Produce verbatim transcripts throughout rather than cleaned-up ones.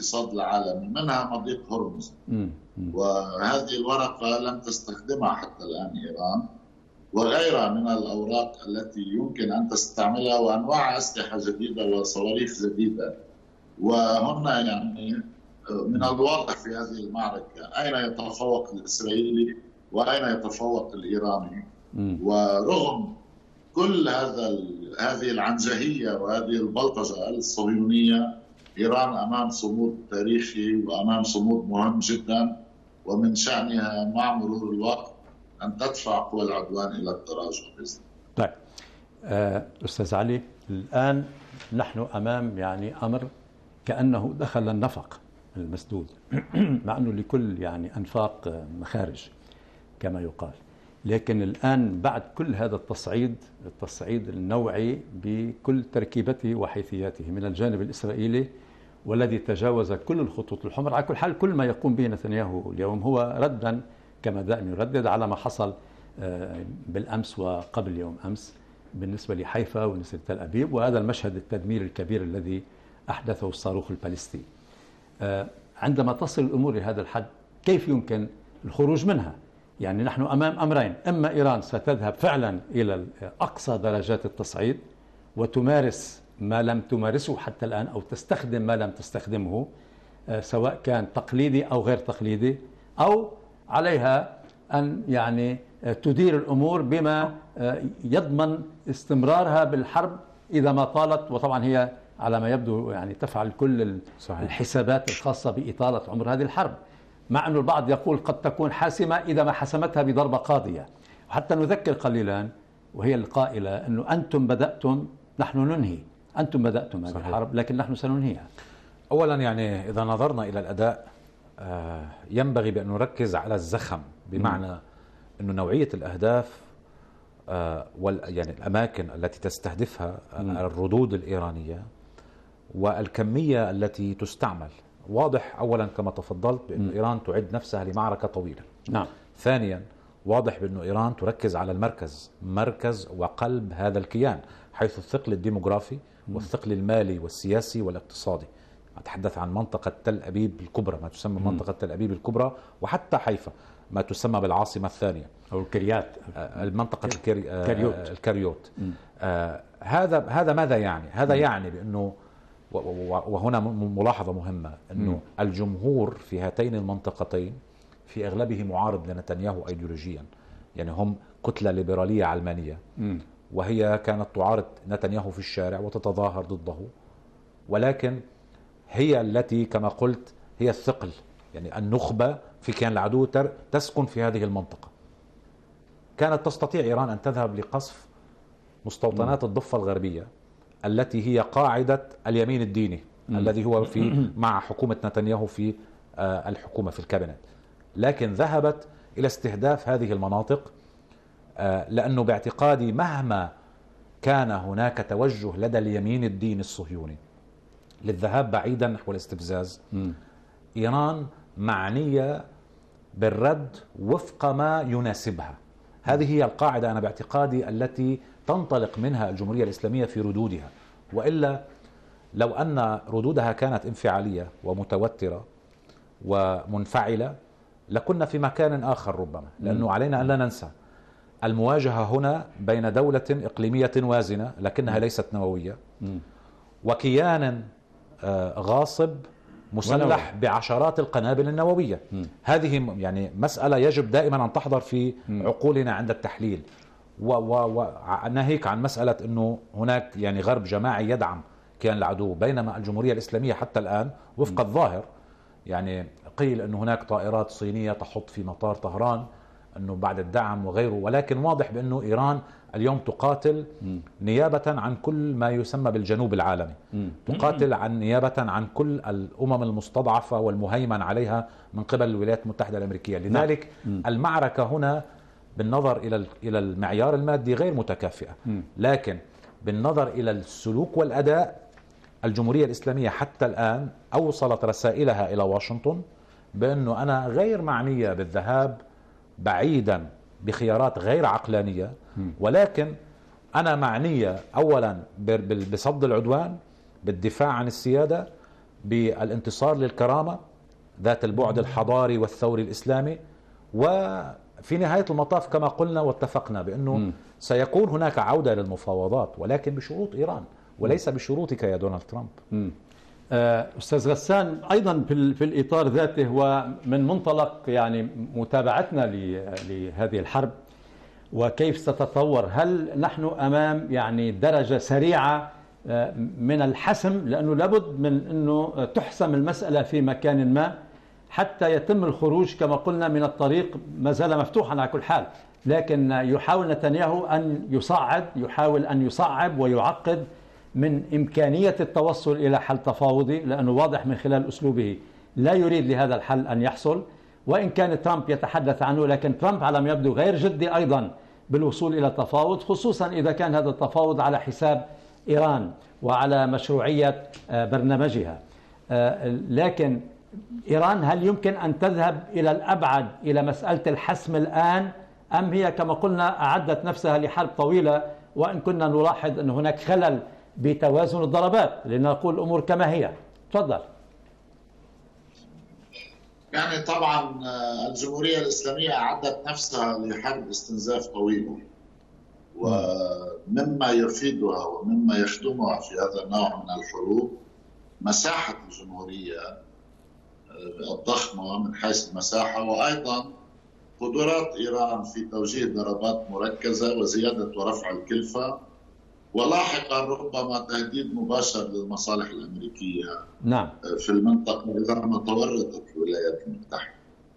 الاقتصاد العالمي، منها مضيق هرمز. وهذه الورقة لم تستخدمها حتى الآن إيران، وغيرها من الأوراق التي يمكن أن تستعملها، وأنواع أسلحة جديدة وصواريخ جديدة. وهنا يعني من الواضح في هذه المعركة أين يتفوق الإسرائيلي وأين يتفوق الإيراني. ورغم كل هذا هذه العنجهية وهذه البلطجة الصهيونية، إيران أمام صمود تاريخي وأمام صمود مهم جدا، ومن شأنها مع مرور الوقت أن تدفع قوى العدوان إلى التراجع. طيب أستاذ علي، الآن نحن أمام يعني أمر كأنه دخل النفق المسدود مع أنه لكل يعني أنفاق مخارج كما يقال، لكن الآن بعد كل هذا التصعيد التصعيد النوعي بكل تركيبته وحيثياته من الجانب الإسرائيلي، والذي تجاوز كل الخطوط الحمر، على كل حال كل ما يقوم به نتنياهو اليوم هو ردا كما دائما يردد على ما حصل بالأمس وقبل يوم أمس بالنسبة لحيفا وبالنسبة لتل أبيب، وهذا المشهد التدمير الكبير الذي أحدثه الصاروخ البالستي. عندما تصل الأمور لهذا الحد كيف يمكن الخروج منها؟ يعني نحن أمام أمرين: إما إيران ستذهب فعلا إلى أقصى درجات التصعيد وتمارس ما لم تمارسه حتى الآن، أو تستخدم ما لم تستخدمه سواء كان تقليدي أو غير تقليدي، أو عليها أن يعني تدير الأمور بما يضمن استمرارها بالحرب إذا ما طالت. وطبعا هي على ما يبدو يعني تفعل كل الحسابات الخاصة بإطالة عمر هذه الحرب، مع أن البعض يقول قد تكون حاسمة إذا ما حسمتها بضربة قاضية. وحتى نذكر قليلا وهي القائلة أنه أنتم بدأتم نحن ننهي، أنتم بدأتم هذه الحرب لكن نحن سننهيها. أولا يعني إذا نظرنا إلى الأداء ينبغي بأن نركز على الزخم، بمعنى أنه نوعية الأهداف يعني الأماكن التي تستهدفها الردود الإيرانية والكمية التي تستعمل. واضح أولا كما تفضلت بأن إيران تعد نفسها لمعركة طويلة. نعم. ثانيا واضح بأن إيران تركز على المركز، مركز وقلب هذا الكيان، حيث الثقل الديموغرافي والثقل المالي والسياسي والاقتصادي. أتحدث عن منطقة تل أبيب الكبرى، ما تسمى منطقة تل أبيب الكبرى، وحتى حيفا ما تسمى بالعاصمة الثانية أو الكريات، المنطقة الكريوت, الكريوت. آه هذا هذا ماذا يعني؟ هذا يعني بأنه، وهنا ملاحظة مهمة، أنه الجمهور في هاتين المنطقتين في أغلبه معارض لنتنياهو أيديولوجيا، يعني هم كتلة ليبرالية علمانية، وهي كانت تعارض نتنياهو في الشارع وتتظاهر ضده، ولكن هي التي كما قلت هي الثقل، يعني النخبة في كيان العدو تسكن في هذه المنطقة. كانت تستطيع إيران أن تذهب لقصف مستوطنات الضفة الغربية التي هي قاعدة اليمين الديني م. الذي هو في مع حكومة نتنياهو في الحكومة في الكابينت، لكن ذهبت إلى استهداف هذه المناطق لأنه باعتقادي مهما كان هناك توجه لدى اليمين الديني الصهيوني للذهاب بعيدا نحو الاستفزاز، م. إيران معنية بالرد وفق ما يناسبها. هذه هي القاعدة أنا باعتقادي التي تنطلق منها الجمهورية الإسلامية في ردودها، وإلا لو أن ردودها كانت انفعالية ومتوترة ومنفعلة لكنا في مكان آخر ربما، لأنه علينا أن لا ننسى المواجهة هنا بين دولة إقليمية وازنة لكنها ليست نووية وكيان غاصب مسلح بعشرات القنابل النووية. م. هذه يعني مسألة يجب دائما أن تحضر في م. عقولنا عند التحليل، وناهيك عن مسألة أنه هناك يعني غرب جماعي يدعم كيان العدو، بينما الجمهورية الإسلامية حتى الآن وفق م. الظاهر يعني قيل أنه هناك طائرات صينية تحط في مطار طهران أنه بعد الدعم وغيره، ولكن واضح بأنه إيران اليوم تقاتل م. نيابة عن كل ما يسمى بالجنوب العالمي، م. تقاتل عن نيابة عن كل الأمم المستضعفة والمهيمن عليها من قبل الولايات المتحدة الأمريكية. لذلك م. المعركة هنا بالنظر إلى إلى المعيار المادي غير متكافئة، م. لكن بالنظر إلى السلوك والأداء الجمهورية الإسلامية حتى الآن أوصلت رسائلها إلى واشنطن بأنه أنا غير معنية بالذهاب بعيدا بخيارات غير عقلانية، ولكن أنا معنية أولا بصد العدوان، بالدفاع عن السيادة، بالانتصار للكرامة ذات البعد الحضاري والثوري الإسلامي، وفي نهاية المطاف كما قلنا واتفقنا بأنه م. سيكون هناك عودة للمفاوضات، ولكن بشروط إيران وليس بشروطك يا دونالد ترامب. م. أستاذ غسان، أيضا في الإطار ذاته ومن منطلق يعني متابعتنا لهذه الحرب وكيف ستتطور، هل نحن أمام يعني درجة سريعة من الحسم، لأنه لابد من أنه تحسم المسألة في مكان ما حتى يتم الخروج كما قلنا من الطريق ما زال مفتوحا على كل حال، لكن يحاول نتنياهو أن يصعد يحاول أن يصعب ويعقد من إمكانية التوصل إلى حل تفاوضي، لأنه واضح من خلال أسلوبه لا يريد لهذا الحل أن يحصل، وإن كان ترامب يتحدث عنه، لكن ترامب على ما يبدو غير جدي أيضا بالوصول إلى تفاوض، خصوصا إذا كان هذا التفاوض على حساب إيران وعلى مشروعية برنامجها. لكن إيران هل يمكن أن تذهب إلى الأبعد إلى مسألة الحسم الآن، أم هي كما قلنا أعدت نفسها لحرب طويلة، وإن كنا نلاحظ أن هناك خلل بتوازن الضربات لنقول الأمور كما هي؟ تفضل. يعني طبعا الجمهورية الإسلامية أعدت نفسها لحرب استنزاف طويلة، ومما يفيدها ومما يخدمها في هذا النوع من الحروب مساحة الجمهورية الضخمة من حيث المساحة، وأيضا قدرات إيران في توجيه ضربات مركزة وزيادة ورفع الكلفة، ولاحقا ربما تهديد مباشر للمصالح الأمريكية نعم في المنطقة إذا ما تورطت الولايات المتحدة.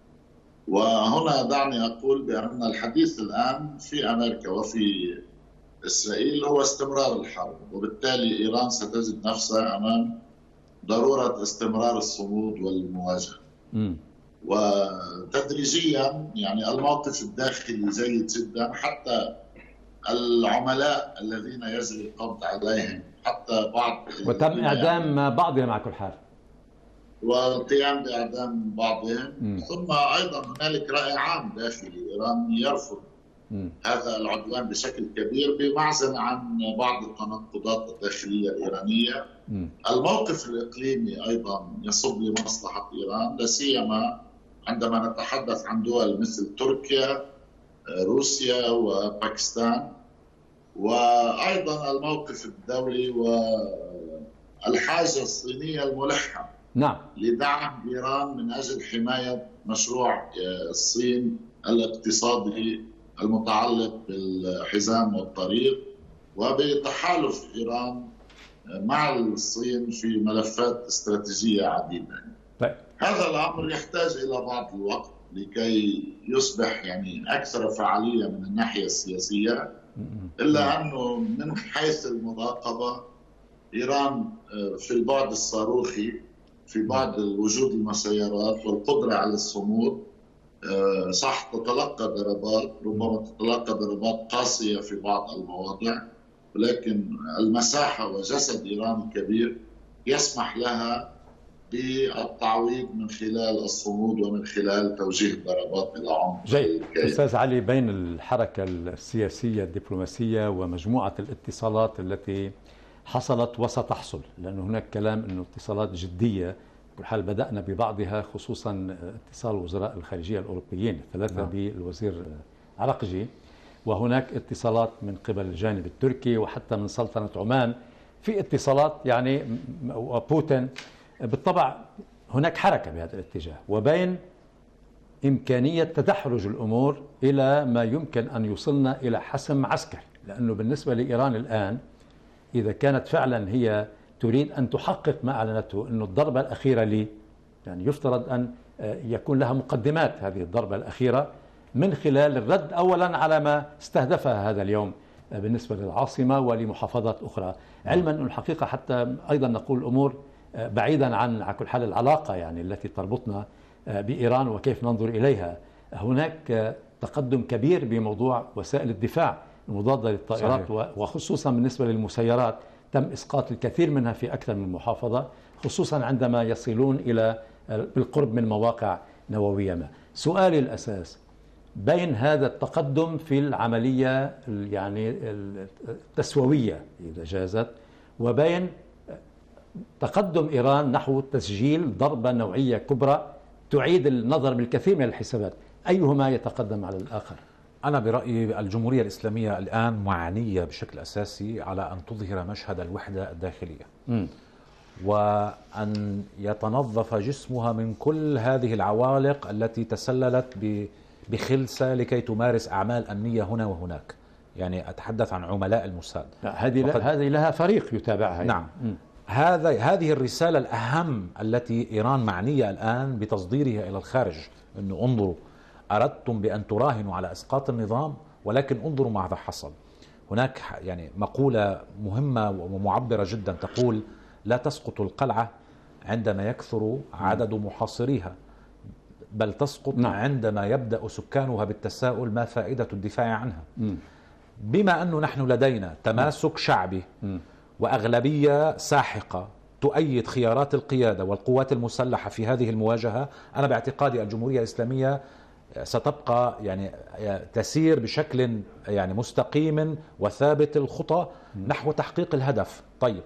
وهنا دعني أقول بأن الحديث الآن في أمريكا وفي إسرائيل هو استمرار الحرب، وبالتالي إيران ستجد نفسها أمام ضرورة استمرار الصمود والمواجهة. م. وتدريجيا يعني الموقف الداخلي جيد جدا، حتى العملاء الذين يجري القبض عليهم حتى بعض وتم إعدام بعضهم على كل حال، والقيام بإعدام بعضهم. م. ثم أيضا هنالك رأي عام داخلي إيراني يرفض م. هذا العدوان بشكل كبير بمعزل عن بعض التناقضات الداخلية الإيرانية. م. الموقف الإقليمي أيضا يصب لمصلحة إيران، لا سيما عندما نتحدث عن دول مثل تركيا روسيا وباكستان، وأيضا الموقف الدولي والحاجة الصينية الملحة نعم لدعم إيران من أجل حماية مشروع الصين الاقتصادي المتعلق بالحزام والطريق، وبتحالف إيران مع الصين في ملفات استراتيجية عديدة. طيب. هذا الأمر يحتاج إلى بعض الوقت لكي يصبح يعني أكثر فعالية من الناحية السياسية، إلا أنه من حيث المراقبة إيران في البعد الصاروخي، في بعد وجود المسيرات والقدرة على الصمود، صح تتلقى ضربات، ربما تتلقى ضربات قاسية في بعض المواضع، ولكن المساحة وجسد إيران كبير يسمح لها بالتعويض من خلال الصمود ومن خلال توجيه الضربات إلى عمق. جيد. أستاذ علي، بين الحركة السياسية الدبلوماسية ومجموعة الاتصالات التي حصلت وستحصل، لأن هناك كلام أنه اتصالات جدية كل حال بدأنا ببعضها، خصوصا اتصال وزراء الخارجية الأوروبيين الثلاثة نعم. بالوزير عرقجي، وهناك اتصالات من قبل الجانب التركي وحتى من سلطنة عمان في اتصالات يعني وبوتين. بالطبع هناك حركة بهذا الاتجاه، وبين إمكانية تدحرج الأمور إلى ما يمكن أن يوصلنا إلى حسم عسكري، لأنه بالنسبة لإيران الآن إذا كانت فعلا هي تريد أن تحقق ما أعلنته أنه الضربة الأخيرة لي، يعني يفترض أن يكون لها مقدمات هذه الضربة الأخيرة من خلال الرد أولا على ما استهدفها هذا اليوم بالنسبة للعاصمة ولمحافظات أخرى، علما أن الحقيقة حتى أيضا نقول الأمور بعيدا عن على كل حال العلاقة يعني التي تربطنا بإيران وكيف ننظر إليها، هناك تقدم كبير بموضوع وسائل الدفاع المضادة للطائرات صحيح. وخصوصا بالنسبة للمسيرات تم إسقاط الكثير منها في أكثر من محافظة، خصوصا عندما يصلون إلى بالقرب من مواقع نووية ما. سؤالي الأساس بين هذا التقدم في العملية يعني التسوية إذا جازت، وبين تقدم إيران نحو تسجيل ضربة نوعية كبرى تعيد النظر بالكثير من الحسابات، أيهما يتقدم على الآخر؟ أنا برأيي الجمهورية الإسلامية الآن معنية بشكل أساسي على أن تظهر مشهد الوحدة الداخلية م. وأن يتنظف جسمها من كل هذه العوالق التي تسللت بخلسة لكي تمارس أعمال أمنية هنا وهناك. يعني أتحدث عن عملاء الموساد. هذه هذه لها فريق يتابعها. نعم. م. هذا هذه الرسالة الأهم التي إيران معنية الآن بتصديرها إلى الخارج، أنه انظروا أردتم بأن تراهنوا على إسقاط النظام، ولكن انظروا ماذا حصل. هناك يعني مقولة مهمة ومعبرة جدا تقول: لا تسقط القلعة عندما يكثر عدد محاصريها، بل تسقط م. عندما يبدأ سكانها بالتساؤل ما فائدة الدفاع عنها. م. بما أنه نحن لدينا تماسك شعبي م. وأغلبية ساحقة تؤيد خيارات القيادة والقوات المسلحة في هذه المواجهة، أنا باعتقادي الجمهورية الإسلامية ستبقى يعني تسير بشكل يعني مستقيم وثابت الخطى نحو تحقيق الهدف. طيب،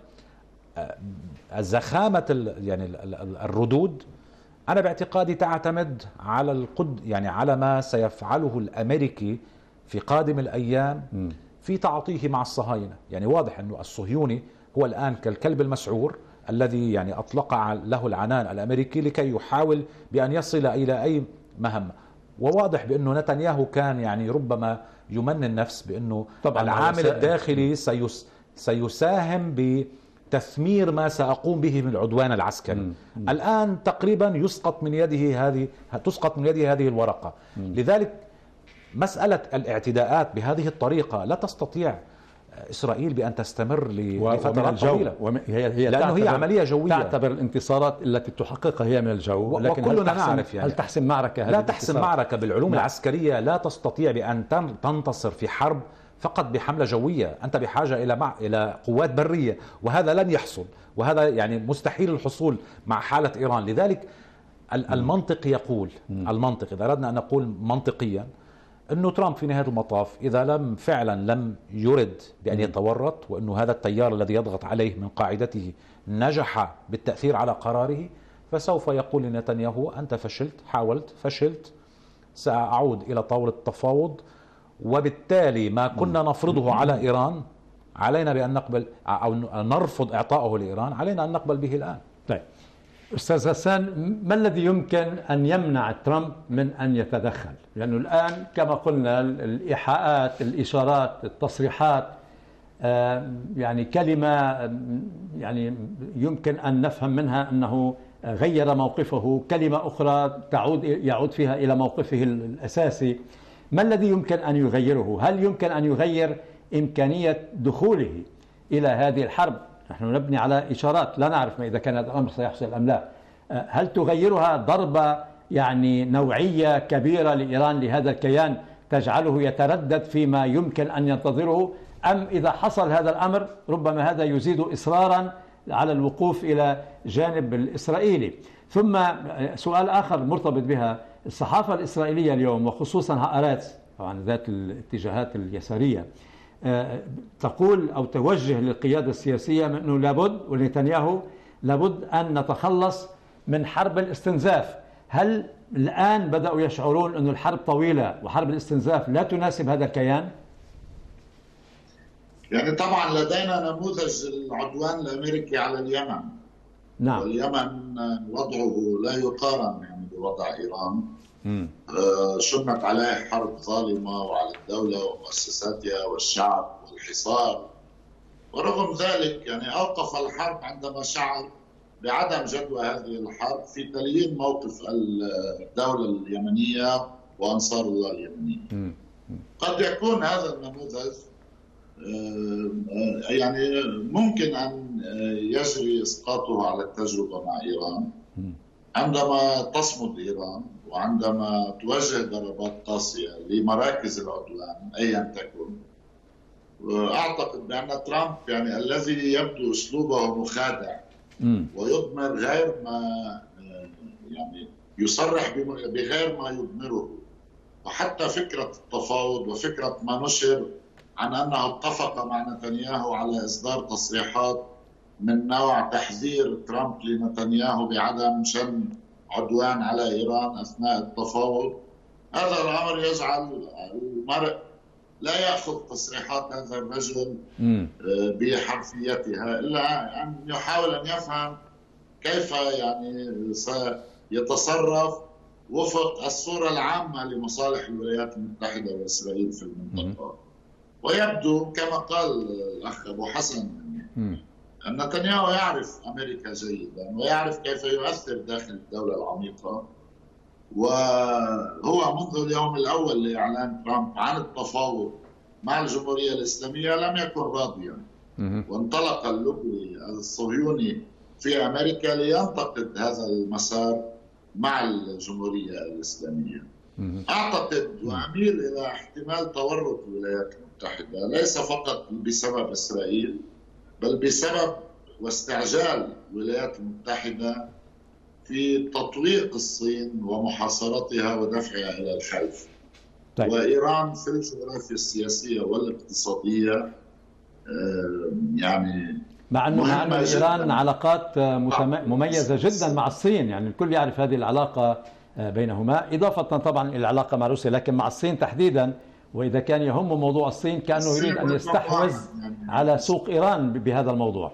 الزخامة يعني الردود أنا باعتقادي تعتمد على القد يعني على ما سيفعله الأمريكي في قادم الأيام في تعاطيه مع الصهاينة. يعني واضح أنه الصهيوني هو الآن كالكلب المسعور الذي يعني أطلق له العنان الأمريكي لكي يحاول بأن يصل إلى أي مهمة. وواضح بأنه نتنياهو كان يعني ربما يمني النفس بأنه العامل الداخلي سيس سيساهم بتثمير ما سأقوم به من العدوان العسكري. م. م. الآن تقريبا يسقط من يده هذه تسقط من يده هذه الورقة. م. لذلك مسألة الاعتداءات بهذه الطريقة لا تستطيع إسرائيل بأن تستمر لفترات طويلة، هي هي لأنه هي عملية جوية. تعتبر الانتصارات التي تحققها هي من الجو، لكن وكلنا نعرف يعني هل تحسم معركة؟ لا تحسم معركة بالعلوم لا. العسكرية لا تستطيع بأن تنتصر في حرب فقط بحملة جوية، أنت بحاجة إلى مع... إلى قوات برية، وهذا لن يحصل، وهذا يعني مستحيل الحصول مع حالة إيران. لذلك المنطق يقول م. المنطق إذا أردنا أن نقول منطقيا أنه ترامب في نهاية المطاف إذا لم فعلا لم يرد بأن يتورط، وأنه هذا التيار الذي يضغط عليه من قاعدته نجح بالتأثير على قراره، فسوف يقول لنتنياهو: أنت فشلت، حاولت، فشلت، سأعود إلى طاولة التفاوض، وبالتالي ما كنا نفرضه على إيران علينا بأن نقبل أو نرفض إعطائه لإيران، علينا أن نقبل به الآن. طيب أستاذ غسان، ما الذي يمكن أن يمنع ترامب من أن يتدخل؟ لأنه الآن كما قلنا الإيحاءات، الإشارات، التصريحات يعني كلمة يعني يمكن أن نفهم منها أنه غير موقفه، كلمة أخرى تعود يعود فيها إلى موقفه الأساسي. ما الذي يمكن أن يغيره؟ هل يمكن أن يغير إمكانية دخوله إلى هذه الحرب؟ نحن نبني على إشارات، لا نعرف ما إذا كان هذا الأمر سيحصل أم لا. هل تغيرها ضربة يعني نوعية كبيرة لإيران لهذا الكيان تجعله يتردد فيما يمكن أن ينتظره، أم إذا حصل هذا الأمر ربما هذا يزيد إصرارا على الوقوف إلى جانب الإسرائيلي؟ ثم سؤال آخر مرتبط بها، الصحافة الإسرائيلية اليوم وخصوصا هآرتز طبعا ذات الاتجاهات اليسارية تقول أو توجه للقيادة السياسية من أنه لابد، ونتنياهو لابد أن نتخلص من حرب الاستنزاف. هل الآن بدأوا يشعرون أن الحرب طويلة وحرب الاستنزاف لا تناسب هذا الكيان؟ يعني طبعا لدينا نموذج العدوان الأمريكي على اليمن. نعم. واليمن وضعه لا يقارن يعني بوضع إيران. آه شنت عليه حرب ظالمة وعلى الدولة ومؤسساتها والشعب والحصار، ورغم ذلك يعني أوقف الحرب عندما شعر بعدم جدوى هذه الحرب في تليين موقف الدولة اليمنية وأنصار الله اليمنيين. قد يكون هذا النموذج يعني ممكن أن يجري إسقاطه على التجربة مع إيران عندما تصمد إيران وعندما توجه ضربات قاسية لمراكز العدوان أيا تكن. أعتقد بأن ترامب يعني الذي يبدو أسلوبه مخادع ويضمر غير ما يعني يصرح بغير ما يضمره، وحتى فكرة التفاوض وفكرة ما نشر عن أنه اتفق مع نتنياهو على إصدار تصريحات من نوع تحذير ترامب لنتنياهو بعدم شن عدوان على إيران أثناء التفاوض. هذا الأمر يجعل المرء لا يأخذ تصريحات هذا الرجل بحرفيتها، إلا أن يحاول أن يفهم كيف يعني سيتصرف وفق الصورة العامة لمصالح الولايات المتحدة وإسرائيل في المنطقة. ويبدو كما قال الأخ أبو حسن أن نتنياهو يعرف أمريكا جيدا ويعرف كيف يؤثر داخل الدولة العميقة، وهو منذ اليوم الأول لإعلان ترامب عن التفاوض مع الجمهورية الإسلامية لم يكن راضيا، وانطلق اللوبي الصهيوني في أمريكا لينتقد هذا المسار مع الجمهورية الإسلامية. أعتقد وأميل إلى احتمال تورط الولايات المتحدة ليس فقط بسبب إسرائيل، بل بسبب واستعجال الولايات المتحدة في تطويق الصين ومحاصرتها ودفعها إلى الخلف. طيب. وإيران في الجغرافيا السياسية والاقتصادية يعني مع أنه مع أنه إيران علاقات مميزة جدا مع الصين، يعني الكل يعرف هذه العلاقة بينهما، إضافة طبعا إلى العلاقة مع روسيا، لكن مع الصين تحديدا. وإذا كان يهم موضوع الصين كأنه يريد أن يستحوذ على سوق إيران بهذا الموضوع.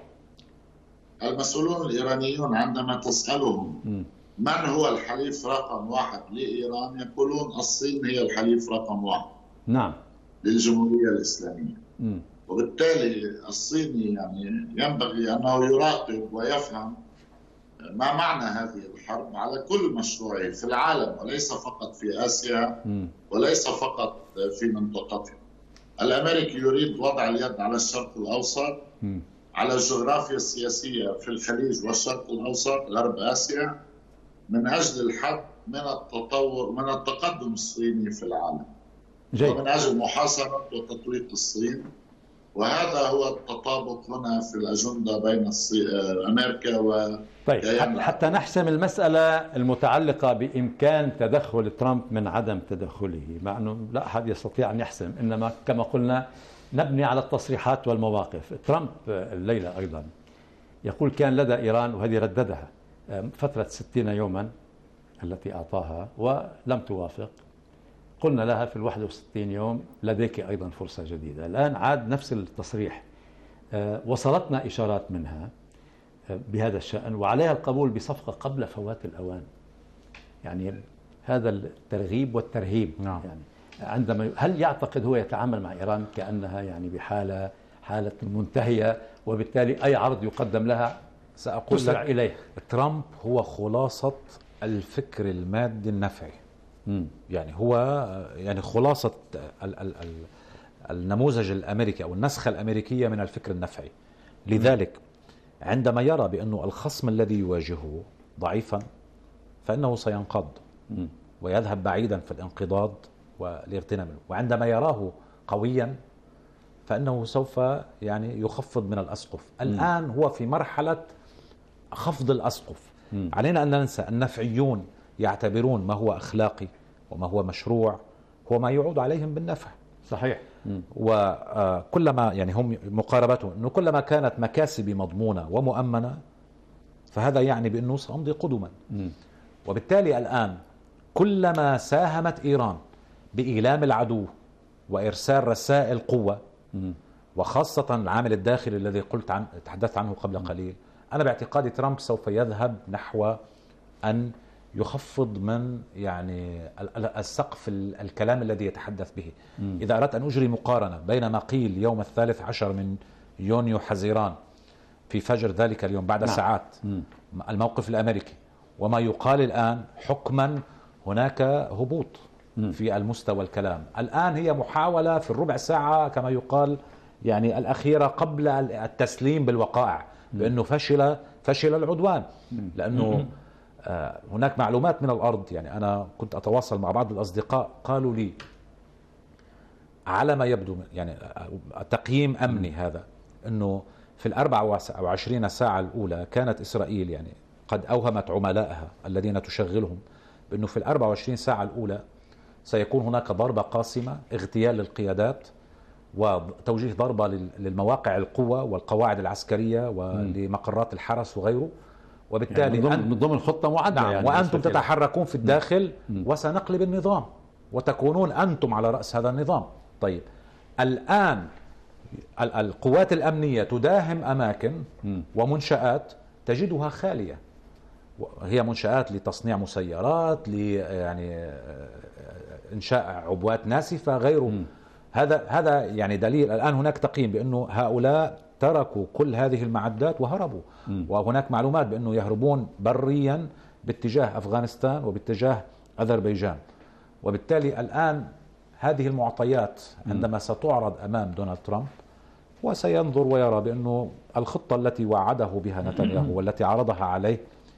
المسؤولون الإيرانيون عندما تسألهم م. من هو الحليف رقم واحد لإيران يقولون الصين هي الحليف رقم واحد. نعم. للجمهورية الإسلامية. م. وبالتالي الصيني يعني ينبغي أنه يراقب ويفهم ما معنى هذه الحرب على كل مشروعه في العالم، وليس فقط في آسيا م. وليس فقط في منطقتها. الأمريكي يريد وضع اليد على الشرق الأوسط، م. على الجغرافيا السياسية في الخليج والشرق الأوسط غرب آسيا، من أجل الحد من التطور من التقدم الصيني في العالم. جيد. ومن أجل محاصرة وتطويق الصين. وهذا هو التطابق هنا في الأجندة بين أمريكا و طيب حتى نحسم المسألة المتعلقة بإمكان تدخل ترامب من عدم تدخله، مع أنه لا أحد يستطيع أن يحسم، إنما كما قلنا نبني على التصريحات والمواقف. ترامب الليلة أيضا يقول كان لدى إيران، وهذه رددها، فترة ستين يوما التي أعطاها ولم توافق. قلنا لها في الواحد وستين يوم لديك أيضا فرصة جديدة. الآن عاد نفس التصريح. وصلتنا إشارات منها بهذا الشأن وعليها القبول بصفقة قبل فوات الأوان. يعني هذا الترغيب والترهيب. نعم. يعني عندما هل يعتقد هو يتعامل مع إيران كأنها يعني بحالة حالة منتهية، وبالتالي أي عرض يقدم لها سأقول تسرع إليه؟ ترامب هو خلاصة الفكر المادي النفعي. م. يعني هو يعني خلاصة ال ال ال النموذج الأمريكي أو النسخة الأمريكية من الفكر النفعي. لذلك عندما يرى بأنه الخصم الذي يواجهه ضعيفا فإنه سينقض م. ويذهب بعيدا في الانقضاض والاغتنام، وعندما يراه قويا فإنه سوف يعني يخفض من الأسقف. م. الآن هو في مرحلة خفض الأسقف. م. علينا أن ننسى النفعيون يعتبرون ما هو أخلاقي وما هو مشروع هو ما يعود عليهم بالنفع. صحيح. وكلما يعني هم مقاربتهم أنه كلما كانت مكاسبي مضمونة ومؤمنة فهذا يعني بأنه سأمضي قدما. م. وبالتالي الآن كلما ساهمت إيران بإيلام العدو وإرسال رسائل قوة، م. وخاصة العامل الداخلي الذي قلت عن تحدثت عنه قبل م. قليل، أنا باعتقادي ترامب سوف يذهب نحو أن يخفض من يعني السقف الكلام الذي يتحدث به. م. إذا أردت أن أجري مقارنة بين ما قيل يوم الثالث عشر من يونيو حزيران في فجر ذلك اليوم بعد نعم. ساعات م. الموقف الأمريكي وما يقال الآن، حكما هناك هبوط م. في المستوى الكلام. الآن هي محاولة في الربع ساعة كما يقال يعني الأخيرة قبل التسليم بالوقائع بأنه فشل فشل العدوان، لأنه آه هناك معلومات من الأرض. يعني أنا كنت أتواصل مع بعض الأصدقاء قالوا لي على ما يبدو يعني تقييم أمني هذا أنه في الأربع وعشرين ساعة الأولى كانت إسرائيل يعني قد أوهمت عملائها الذين تشغلهم بأنه في الأربع وعشرين ساعة الأولى سيكون هناك ضربة قاسمة، اغتيال للقيادات وتوجيه ضربة للمواقع القوة والقواعد العسكرية ولمقرات الحرس وغيره، وبالتالي يعني من ضمن خطة معدة. نعم يعني وأنتم تتحركون في الداخل م. وسنقلب النظام وتكونون أنتم على رأس هذا النظام. طيب الآن القوات الأمنية تداهم أماكن م. ومنشآت تجدها خالية، هي منشآت لتصنيع مسيرات، ل يعني إنشاء عبوات ناسفة غيره. م. هذا هذا يعني دليل. الآن هناك تقييم بأنه هؤلاء تركوا كل هذه المعدات وهربوا. م. وهناك معلومات بأنه يهربون بريا باتجاه أفغانستان وباتجاه أذربيجان. وبالتالي الآن هذه المعطيات عندما ستعرض أمام دونالد ترامب وسينظر ويرى بأنه الخطة التي وعده بها نتنياهو والتي عرضها عليه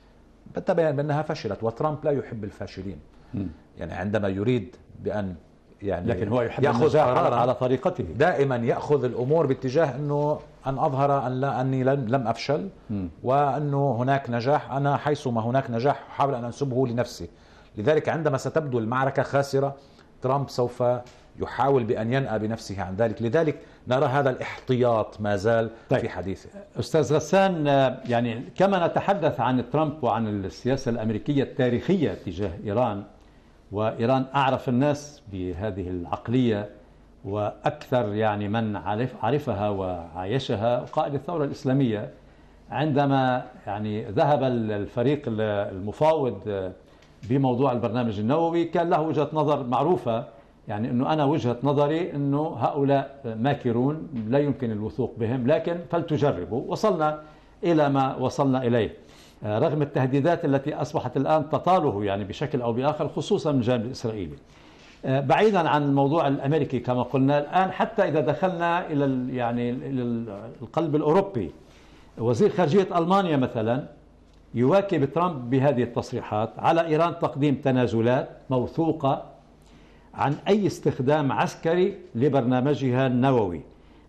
تبين بأنها فشلت، وترامب لا يحب الفاشلين. يعني عندما يريد بأن يعني لكن هو يحب يأخذ قرارا على طريقته، دائما يأخذ الأمور باتجاه أنه أن أظهر أن لا أني لم أفشل م. وأنه هناك نجاح، أنا حيثما هناك نجاح أحاول أن أنسبه لنفسي. لذلك عندما ستبدو المعركة خاسرة ترامب سوف يحاول بأن ينأى بنفسه عن ذلك. لذلك نرى هذا الاحتياط ما زال طيب. في حديثه. أستاذ غسان، يعني كما نتحدث عن ترامب وعن السياسة الأمريكية التاريخية تجاه إيران، وإيران أعرف الناس بهذه العقلية وأكثر يعني من عرف عرفها وعايشها قائد الثورة الإسلامية، عندما يعني ذهب الفريق المفاوض بموضوع البرنامج النووي كان له وجهة نظر معروفة، يعني أنه أنا وجهة نظري أنه هؤلاء ماكرون لا يمكن الوثوق بهم، لكن فلتجربوا. وصلنا إلى ما وصلنا إليه رغم التهديدات التي أصبحت الآن تطاله يعني بشكل أو بآخر، خصوصا من الجانب الإسرائيلي. بعيدا عن الموضوع الأمريكي كما قلنا الآن، حتى إذا دخلنا إلى يعني إلى القلب الأوروبي، وزير خارجية ألمانيا مثلا يواكب ترامب بهذه التصريحات على إيران تقديم تنازلات موثوقة عن أي استخدام عسكري لبرنامجها النووي،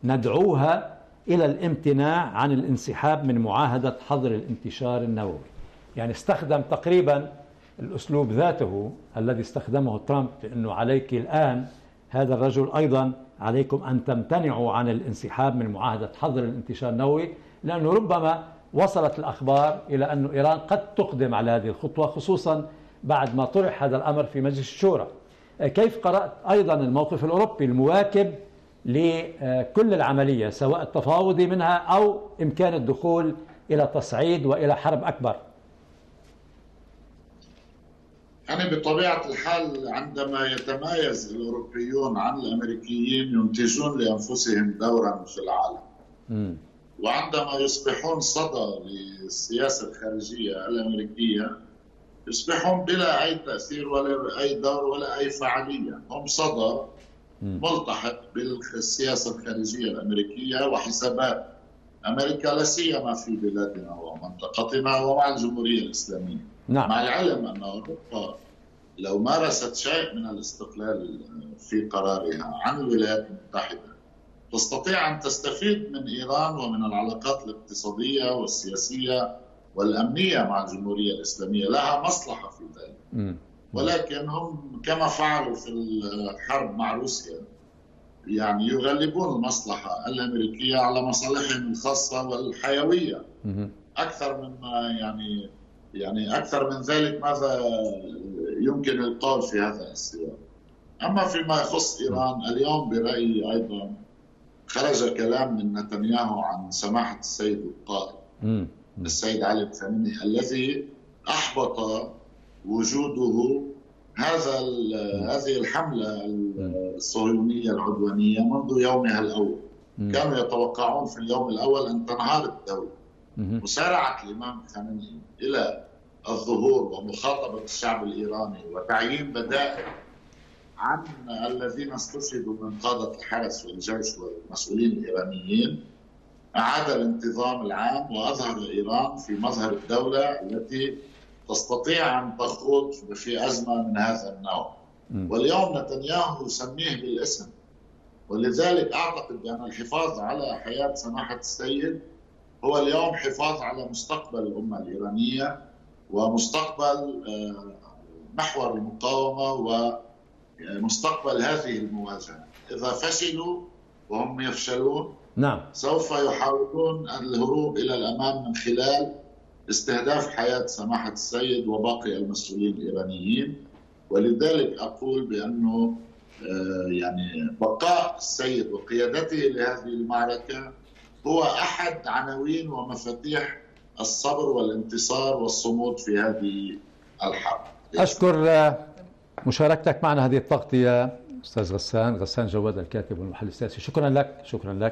ندعوها إلى الامتناع عن الانسحاب من معاهدة حظر الانتشار النووي. يعني استخدم تقريبا الأسلوب ذاته الذي استخدمه ترامب، أنه عليك الآن هذا الرجل أيضا عليكم أن تمتنعوا عن الانسحاب من معاهدة حظر الانتشار النووي، لأنه ربما وصلت الأخبار إلى أن إيران قد تقدم على هذه الخطوة، خصوصا بعد ما طرح هذا الأمر في مجلس الشورى. كيف قرأت أيضا الموقف الأوروبي المواكب لكل العملية، سواء التفاوضي منها أو إمكان الدخول إلى تصعيد وإلى حرب أكبر؟ يعني بطبيعة الحال عندما يتميز الأوروبيون عن الأمريكيين ينتجون لأنفسهم دورا في العالم. م. وعندما يصبحون صدى للسياسة الخارجية الأمريكية يصبحون بلا أي تأثير ولا أي دور ولا أي فعالية، هم صدى ملتحق بالسياسة الخارجية الأمريكية وحسابات أمريكا، لا سيما في بلادنا ومنطقتنا ومع الجمهورية الإسلامية. نعم. مع العلم أن أوروبا لو مارست شيء من الاستقلال في قرارها عن الولايات المتحدة تستطيع أن تستفيد من إيران ومن العلاقات الاقتصادية والسياسية والأمنية مع الجمهورية الإسلامية، لها مصلحة في ذلك. ولكن هم كما فعلوا في الحرب مع روسيا يعني يغلبون المصلحة الأمريكية على مصالحهم الخاصة والحيوية أكثر مما يعني يعني أكثر من ذلك ماذا يمكن القول في هذا السياق. أما فيما يخص إيران، اليوم برأيي أيضا خرج كلام من نتنياهو عن سماحة السيد القائد السيد علي الخامنئي الذي أحبط وجوده هذا هذه الحملة الصهيونية العدوانية منذ يومها الأول. كانوا يتوقعون في اليوم الأول أن تنهار الدولة. وسارعت الإمام الخامنئي إلى الظهور ومخاطبة الشعب الإيراني وتعيين بدائل عن الذين استشهدوا من قادة الحرس والجيش والمسؤولين الإيرانيين. أعاد الانتظام العام وأظهر إيران في مظهر الدولة التي تستطيع أن تخوض في أزمة من هذا النوع. واليوم نتنياهو يسميه بالاسم، ولذلك أعتقد بأن الحفاظ على حياة سماحة السيد هو اليوم حفاظ على مستقبل الأمة الإيرانية ومستقبل محور المقاومة ومستقبل هذه المواجهة. إذا فشلوا وهم يفشلون. نعم. سوف يحاولون الهروب إلى الأمام من خلال استهداف حياة سماحة السيد وباقي المسؤولين الإيرانيين. ولذلك أقول بأنه يعني بقاء السيد وقيادته لهذه المعركة هو أحد عناوين ومفاتيح الصبر والانتصار والصمود في هذه الحرب. أشكر مشاركتك معنا هذه التغطية أستاذ غسان غسان جواد الكاتب والمحلل السياسي. شكرا لك شكرا لك.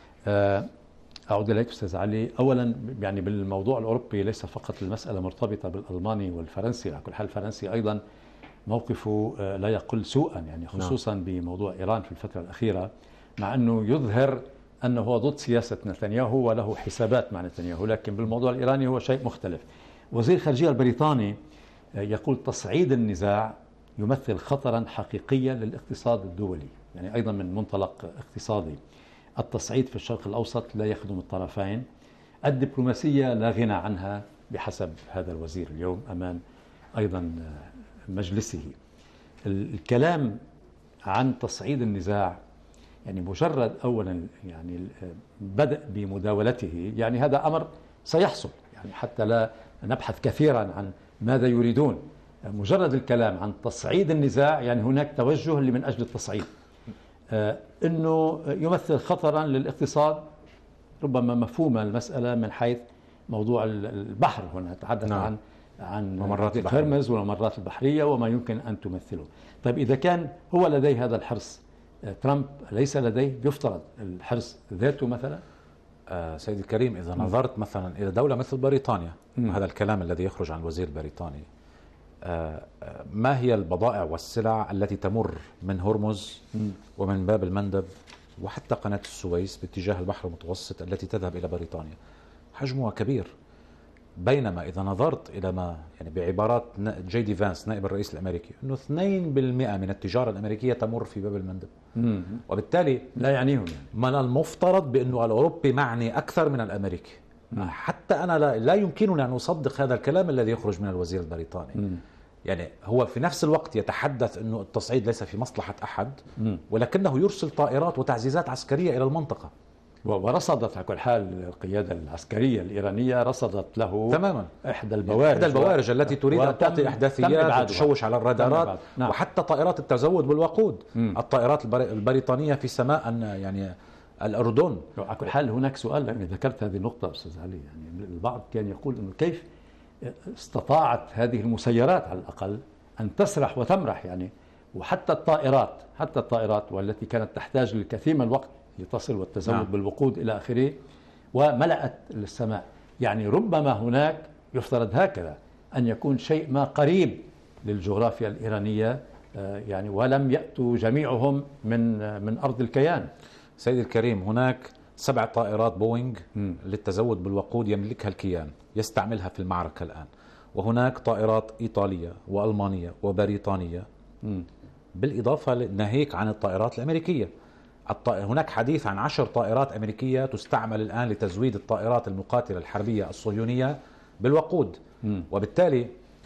أعود إليك أستاذ علي. أولا يعني بالموضوع الأوروبي ليس فقط المسألة مرتبطة بالألماني والفرنسي، على كل حال الفرنسي أيضا موقفه لا يقل سوءا، يعني خصوصا نعم. بموضوع إيران في الفترة الأخيرة، مع أنه يظهر أنه هو ضد سياسة نتنياهو وله حسابات مع نتنياهو، لكن بالموضوع الإيراني هو شيء مختلف. وزير الخارجية البريطاني يقول تصعيد النزاع يمثل خطرا حقيقيا للاقتصاد الدولي، يعني أيضا من منطلق اقتصادي. التصعيد في الشرق الأوسط لا يخدم الطرفين، الدبلوماسية لا غنى عنها بحسب هذا الوزير اليوم أمام أيضا مجلسه. الكلام عن تصعيد النزاع يعني مجرد أولا يعني بدء بمداولته، يعني هذا أمر سيحصل، يعني حتى لا نبحث كثيرا عن ماذا يريدون. مجرد الكلام عن تصعيد النزاع يعني هناك توجه اللي من أجل التصعيد، آه أنه يمثل خطرا للاقتصاد. ربما مفهوم المسألة من حيث موضوع البحر، هنا نتحدث نعم. عن عن ممرات هرمز والممرات البحرية وما يمكن أن تمثله. طيب إذا كان هو لديه هذا الحرص، ترامب ليس لديه يفترض الحرص ذاته مثلا؟ آه سيدي الكريم، إذا م. نظرت مثلا إلى دولة مثل بريطانيا، م. هذا الكلام الذي يخرج عن الوزير البريطاني، آه ما هي البضائع والسلع التي تمر من هرمز م. ومن باب المندب وحتى قناة السويس باتجاه البحر المتوسط التي تذهب إلى بريطانيا؟ حجمها كبير. بينما إذا نظرت إلى ما يعني بعبارات جي دي فانس نائب الرئيس الأمريكي أنه اثنين بالمئة من التجارة الأمريكية تمر في باب المندب، مم. وبالتالي لا يعنيهم يعني. من المفترض بأنه الأوروبي معني أكثر من الأمريكي. مم. حتى أنا لا, لا يمكنني أن أصدق هذا الكلام الذي يخرج من الوزير البريطاني. مم. يعني هو في نفس الوقت يتحدث أنه التصعيد ليس في مصلحة أحد، مم. ولكنه يرسل طائرات وتعزيزات عسكرية إلى المنطقة. ورصدت على كل حال القيادة العسكرية الإيرانية رصدت له تماما إحدى البوارج إحدى البوارج التي تريد أن تعطي إحداثيات وتشوش على الرادارات. نعم. وحتى طائرات التزود بالوقود، م. الطائرات البريطانية في سماء يعني الأردن. على كل حال هناك سؤال، لأني ذكرت هذه النقطة أستاذ علي، يعني البعض كان يقول إنه كيف استطاعت هذه المسيرات على الأقل أن تسرح وتمرح، يعني وحتى الطائرات حتى الطائرات والتي كانت تحتاج للكثير من الوقت لتصل والتزود نعم. بالوقود إلى آخره، وملأت السماء. يعني ربما هناك يفترض هكذا أن يكون شيء ما قريب للجغرافيا الإيرانية، يعني ولم يأتوا جميعهم من من أرض الكيان. سيدي الكريم، هناك سبع طائرات بوينغ م. للتزود بالوقود يملكها الكيان يستعملها في المعركة الآن، وهناك طائرات إيطالية وألمانية وبريطانية م. بالإضافة ناهيك عن الطائرات الأمريكية. هناك حديث عن عشر طائرات أمريكية تستعمل الآن لتزويد الطائرات المقاتلة الحربية الصهيونية بالوقود. م. وبالتالي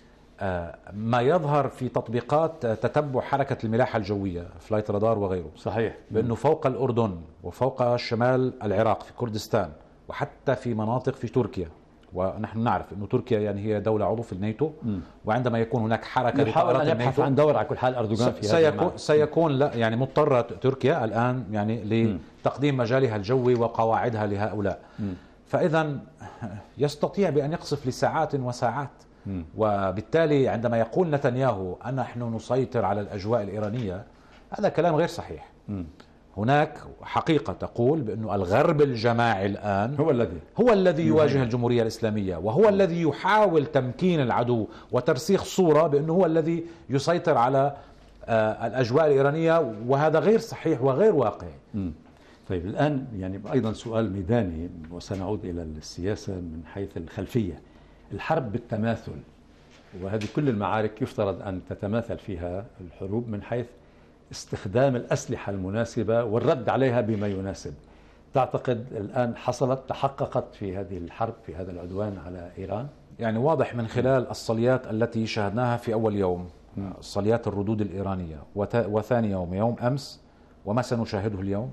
ما يظهر في تطبيقات تتبع حركة الملاحة الجوية فلايت رادار وغيره صحيح بأنه فوق الأردن وفوق شمال العراق في كردستان وحتى في مناطق في تركيا، ونحن نعرف أنه تركيا يعني هي دولة عضو في الناتو، م. وعندما يكون هناك حركة يحاول أن يبحث عن دور على كل حال أردوغان في سيكون, سيكون لا يعني مضطرة تركيا الآن يعني لتقديم مجالها الجوي وقواعدها لهؤلاء. م. فإذا يستطيع بأن يقصف لساعات وساعات. م. وبالتالي عندما يقول نتنياهو أن نحن نسيطر على الأجواء الإيرانية، هذا كلام غير صحيح. م. هناك حقيقة تقول بأنه الغرب الجماعي الآن هو الذي هو الذي يواجه الجمهورية الإسلامية، وهو الذي يحاول تمكين العدو وترسيخ صورة بأنه هو الذي يسيطر على الأجواء الإيرانية، وهذا غير صحيح وغير واقعي. م. طيب الآن يعني أيضا سؤال ميداني، وسنعود إلى السياسة من حيث الخلفية. الحرب بالتماثل، وهذه كل المعارك يفترض أن تتماثل فيها الحروب من حيث استخدام الأسلحة المناسبة والرد عليها بما يناسب. تعتقد الآن حصلت تحققت في هذه الحرب في هذا العدوان على إيران؟ يعني واضح من خلال الصليات التي شاهدناها في أول يوم، صليات الردود الإيرانية، وثاني يوم يوم أمس وما سنشاهده اليوم،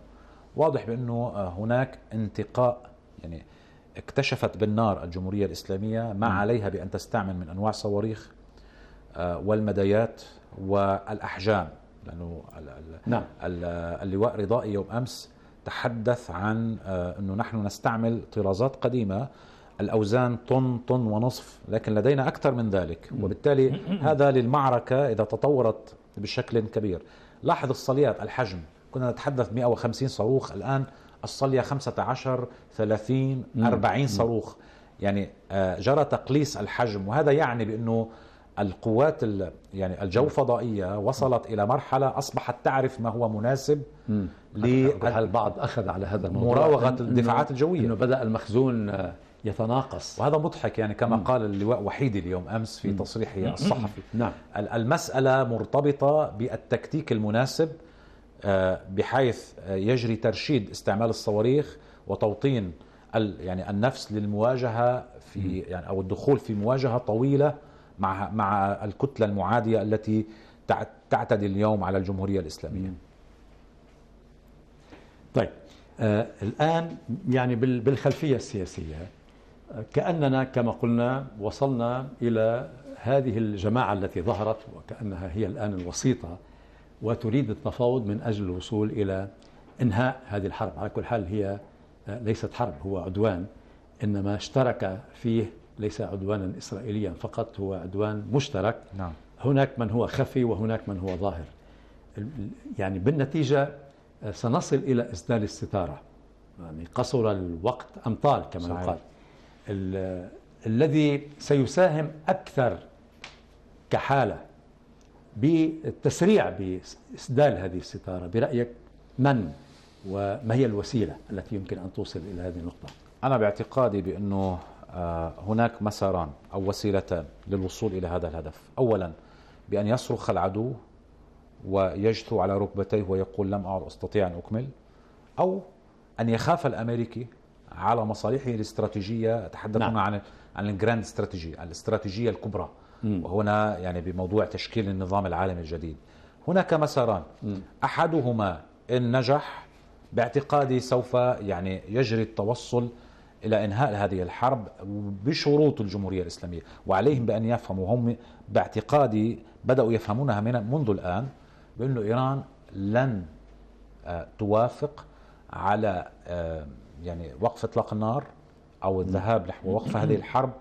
واضح بأنه هناك انتقاء، يعني اكتشفت بالنار الجمهورية الإسلامية ما عليها بأن تستعمل من أنواع الصواريخ والمدايات والأحجام، لأنه نعم. اللواء رضائي يوم أمس تحدث عن أنه نحن نستعمل طرازات قديمة الأوزان طن طن ونصف، لكن لدينا أكثر من ذلك، وبالتالي هذا للمعركة إذا تطورت بشكل كبير. لاحظ الصليات، الحجم، كنا نتحدث مئة وخمسين صاروخ، الآن الصلية خمسة عشر ثلاثين أربعين صاروخ، يعني جرى تقليص الحجم، وهذا يعني بأنه القوات يعني الجو فضائية وصلت إلى مرحلة أصبحت تعرف ما هو مناسب. البعض أخذ على هذا الموضوع مراوغة الدفاعات الجوية، إنه بدأ المخزون يتناقص، وهذا مضحك يعني كما م. قال اللواء وحيدي اليوم أمس في تصريحه الصحفي. نعم. المسألة مرتبطة بالتكتيك المناسب بحيث يجري ترشيد استعمال الصواريخ وتوطين يعني النفس للمواجهة في يعني أو الدخول في مواجهة طويلة مع مع الكتلة المعادية التي تعتدي اليوم على الجمهورية الإسلامية. طيب آه الآن يعني بالخلفية السياسية كأننا كما قلنا وصلنا إلى هذه الجماعة التي ظهرت وكأنها هي الآن الوسيطة وتريد التفاوض من أجل الوصول إلى إنهاء هذه الحرب. على كل حال هي ليست حرب، هو عدوان، إنما اشترك فيه ليس عدوانا إسرائيليا فقط، هو عدوان مشترك. نعم. هناك من هو خفي وهناك من هو ظاهر. يعني بالنتيجة سنصل إلى إسدال الستارة، يعني قصر الوقت أمطال كما صحيح. يقال. الذي سيساهم أكثر كحالة بالتسريع بإسدال هذه الستارة برأيك من، وما هي الوسيلة التي يمكن أن توصل إلى هذه النقطة؟ أنا باعتقادي بأنه هناك مساران أو وسيلتان للوصول إلى هذا الهدف. أولا بأن يصرخ العدو ويجثو على ركبتيه ويقول لم أعد أستطيع أن أكمل، أو أن يخاف الأمريكي على مصالحه الاستراتيجية. أتحدث هنا عن عن الجراند استراتيجي، الاستراتيجية الكبرى، م. وهنا يعني بموضوع تشكيل النظام العالمي الجديد. هناك مساران، م. أحدهما إن نجح باعتقادي سوف يعني يجري التوصل إلى إنهاء هذه الحرب بشروط الجمهورية الإسلامية، وعليهم بأن يفهموا، هم باعتقادي بدأوا يفهمونها من منذ الآن، بأنه إيران لن توافق على يعني وقف إطلاق النار أو الذهاب نحو وقف هذه الحرب،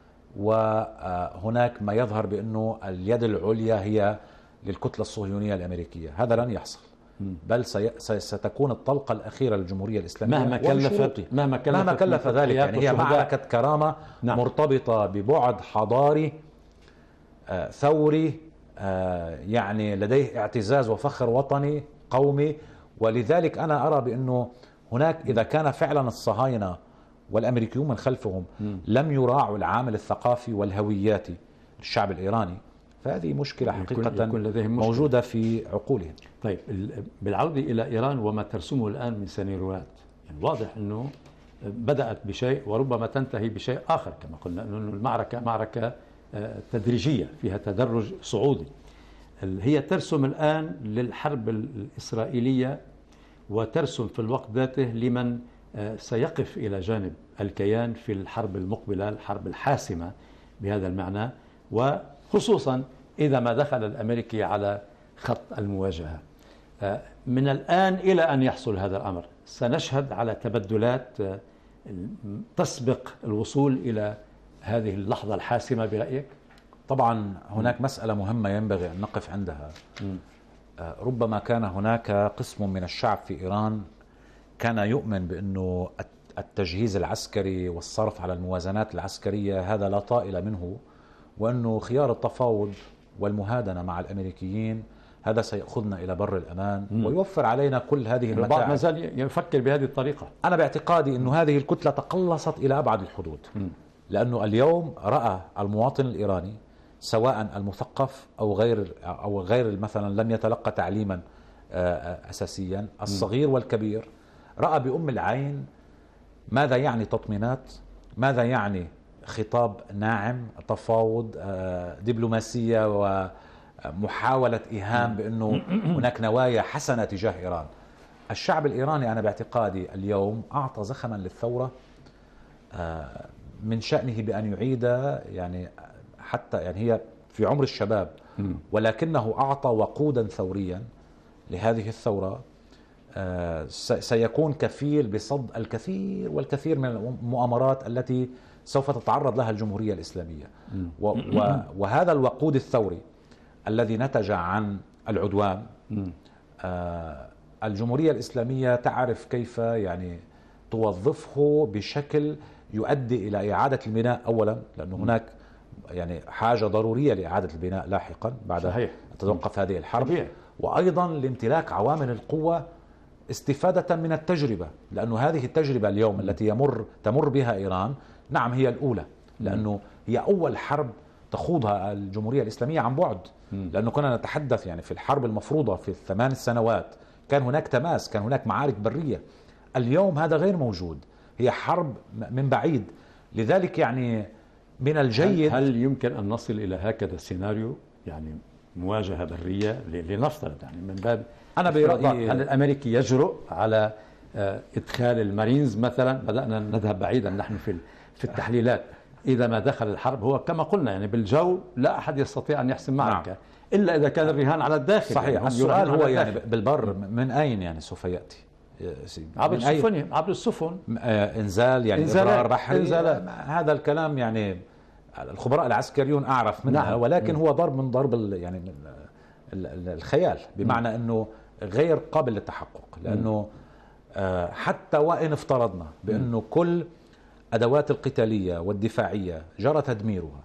وهناك ما يظهر بأنه اليد العليا هي للكتلة الصهيونية الأمريكية. هذا لن يحصل، بل ستكون الطلقة الأخيرة للجمهورية الإسلامية مهما كلفت مهما كلف, مهما كلف ذلك. يعني هي معركة كرامة. نعم. مرتبطة ببعد حضاري آه ثوري آه يعني لديه اعتزاز وفخر وطني قومي، ولذلك أنا أرى بأنه هناك إذا كان فعلا الصهاينة والأمريكيون من خلفهم م. لم يراعوا العامل الثقافي والهوياتي للشعب الإيراني، فهذه مشكلة حقيقة يكون يكون موجودة في عقولهم. طيب بالعودة إلى إيران وما ترسمه الآن من سيناريوهات، يعني واضح أنه بدأت بشيء وربما تنتهي بشيء آخر، كما قلنا أنه المعركة معركة تدريجية فيها تدرج صعودي. هي ترسم الآن للحرب الإسرائيلية وترسم في الوقت ذاته لمن سيقف إلى جانب الكيان في الحرب المقبلة، الحرب الحاسمة بهذا المعنى، وخصوصا إذا ما دخل الأمريكي على خط المواجهة. من الآن إلى أن يحصل هذا الأمر سنشهد على تبدلات تسبق الوصول إلى هذه اللحظة الحاسمة برأيك؟ طبعا هناك م. مسألة مهمة ينبغي أن نقف عندها. م. ربما كان هناك قسم من الشعب في إيران كان يؤمن بأنه التجهيز العسكري والصرف على الموازنات العسكرية هذا لا طائل منه، وأنه خيار التفاوض والمهادنة مع الأمريكيين هذا سيأخذنا إلى بر الأمان م. ويوفر علينا كل هذه المتاعب. البعض ما زال يفكر بهذه الطريقة. أنا باعتقادي أنه هذه الكتلة تقلصت إلى أبعد الحدود، م. لأنه اليوم رأى المواطن الإيراني سواء المثقف أو غير أو غير مثلا لم يتلقى تعليما أساسيا، الصغير والكبير، رأى بأم العين ماذا يعني تطمينات، ماذا يعني خطاب ناعم، تفاوض، دبلوماسية ومحاولة إيهام بأنه هناك نوايا حسنة تجاه إيران. الشعب الإيراني أنا باعتقادي اليوم أعطى زخما للثورة من شأنه بأن يعيد يعني حتى يعني هي في عمر الشباب، ولكنه أعطى وقودا ثوريا لهذه الثورة سيكون كفيل بصد الكثير والكثير من المؤامرات التي سوف تتعرض لها الجمهورية الإسلامية. وهذا الوقود الثوري الذي نتج عن العدوان، الجمهورية الإسلامية تعرف كيف يعني توظفه بشكل يؤدي إلى إعادة البناء أولا، لأنه هناك يعني حاجة ضرورية لإعادة البناء لاحقا بعد أن تتوقف هذه الحرب، صحيح. وأيضا لامتلاك عوامل القوة استفادة من التجربة، لأنه هذه التجربة اليوم التي يمر تمر بها إيران نعم هي الأولى، لأنه هي أول حرب تخوضها الجمهورية الإسلامية عن بعد، لأنه كنا نتحدث يعني في الحرب المفروضة في الثمان سنوات كان هناك تماس، كان هناك معارك برية. اليوم هذا غير موجود، هي حرب من بعيد. لذلك يعني من الجيد، هل, هل يمكن أن نصل إلى هكذا السيناريو، يعني مواجهة برية لنفترض يعني من باب أنا برأيي هل الأمريكي يجرؤ على إدخال المارينز مثلا؟ بدأنا نذهب بعيدا نحن في في التحليلات. إذا ما دخل الحرب هو كما قلنا يعني بالجو لا أحد يستطيع أن يحسم معركة، نعم. إلا إذا كان الرهان على الداخل. صحيح. يعني السؤال هو يعني بالبر من أين يعني سوف يأتي؟ عبر السفن، عبر السفن انزال يعني إضرار بحري. إنزالات. هذا الكلام يعني الخبراء العسكريون أعرف منها، نعم. ولكن هو ضرب من ضرب يعني من الخيال، بمعنى م. أنه غير قابل للتحقق، لأنه م. حتى وإن افترضنا بأنه م. كل أدوات القتالية والدفاعية جرى تدميرها،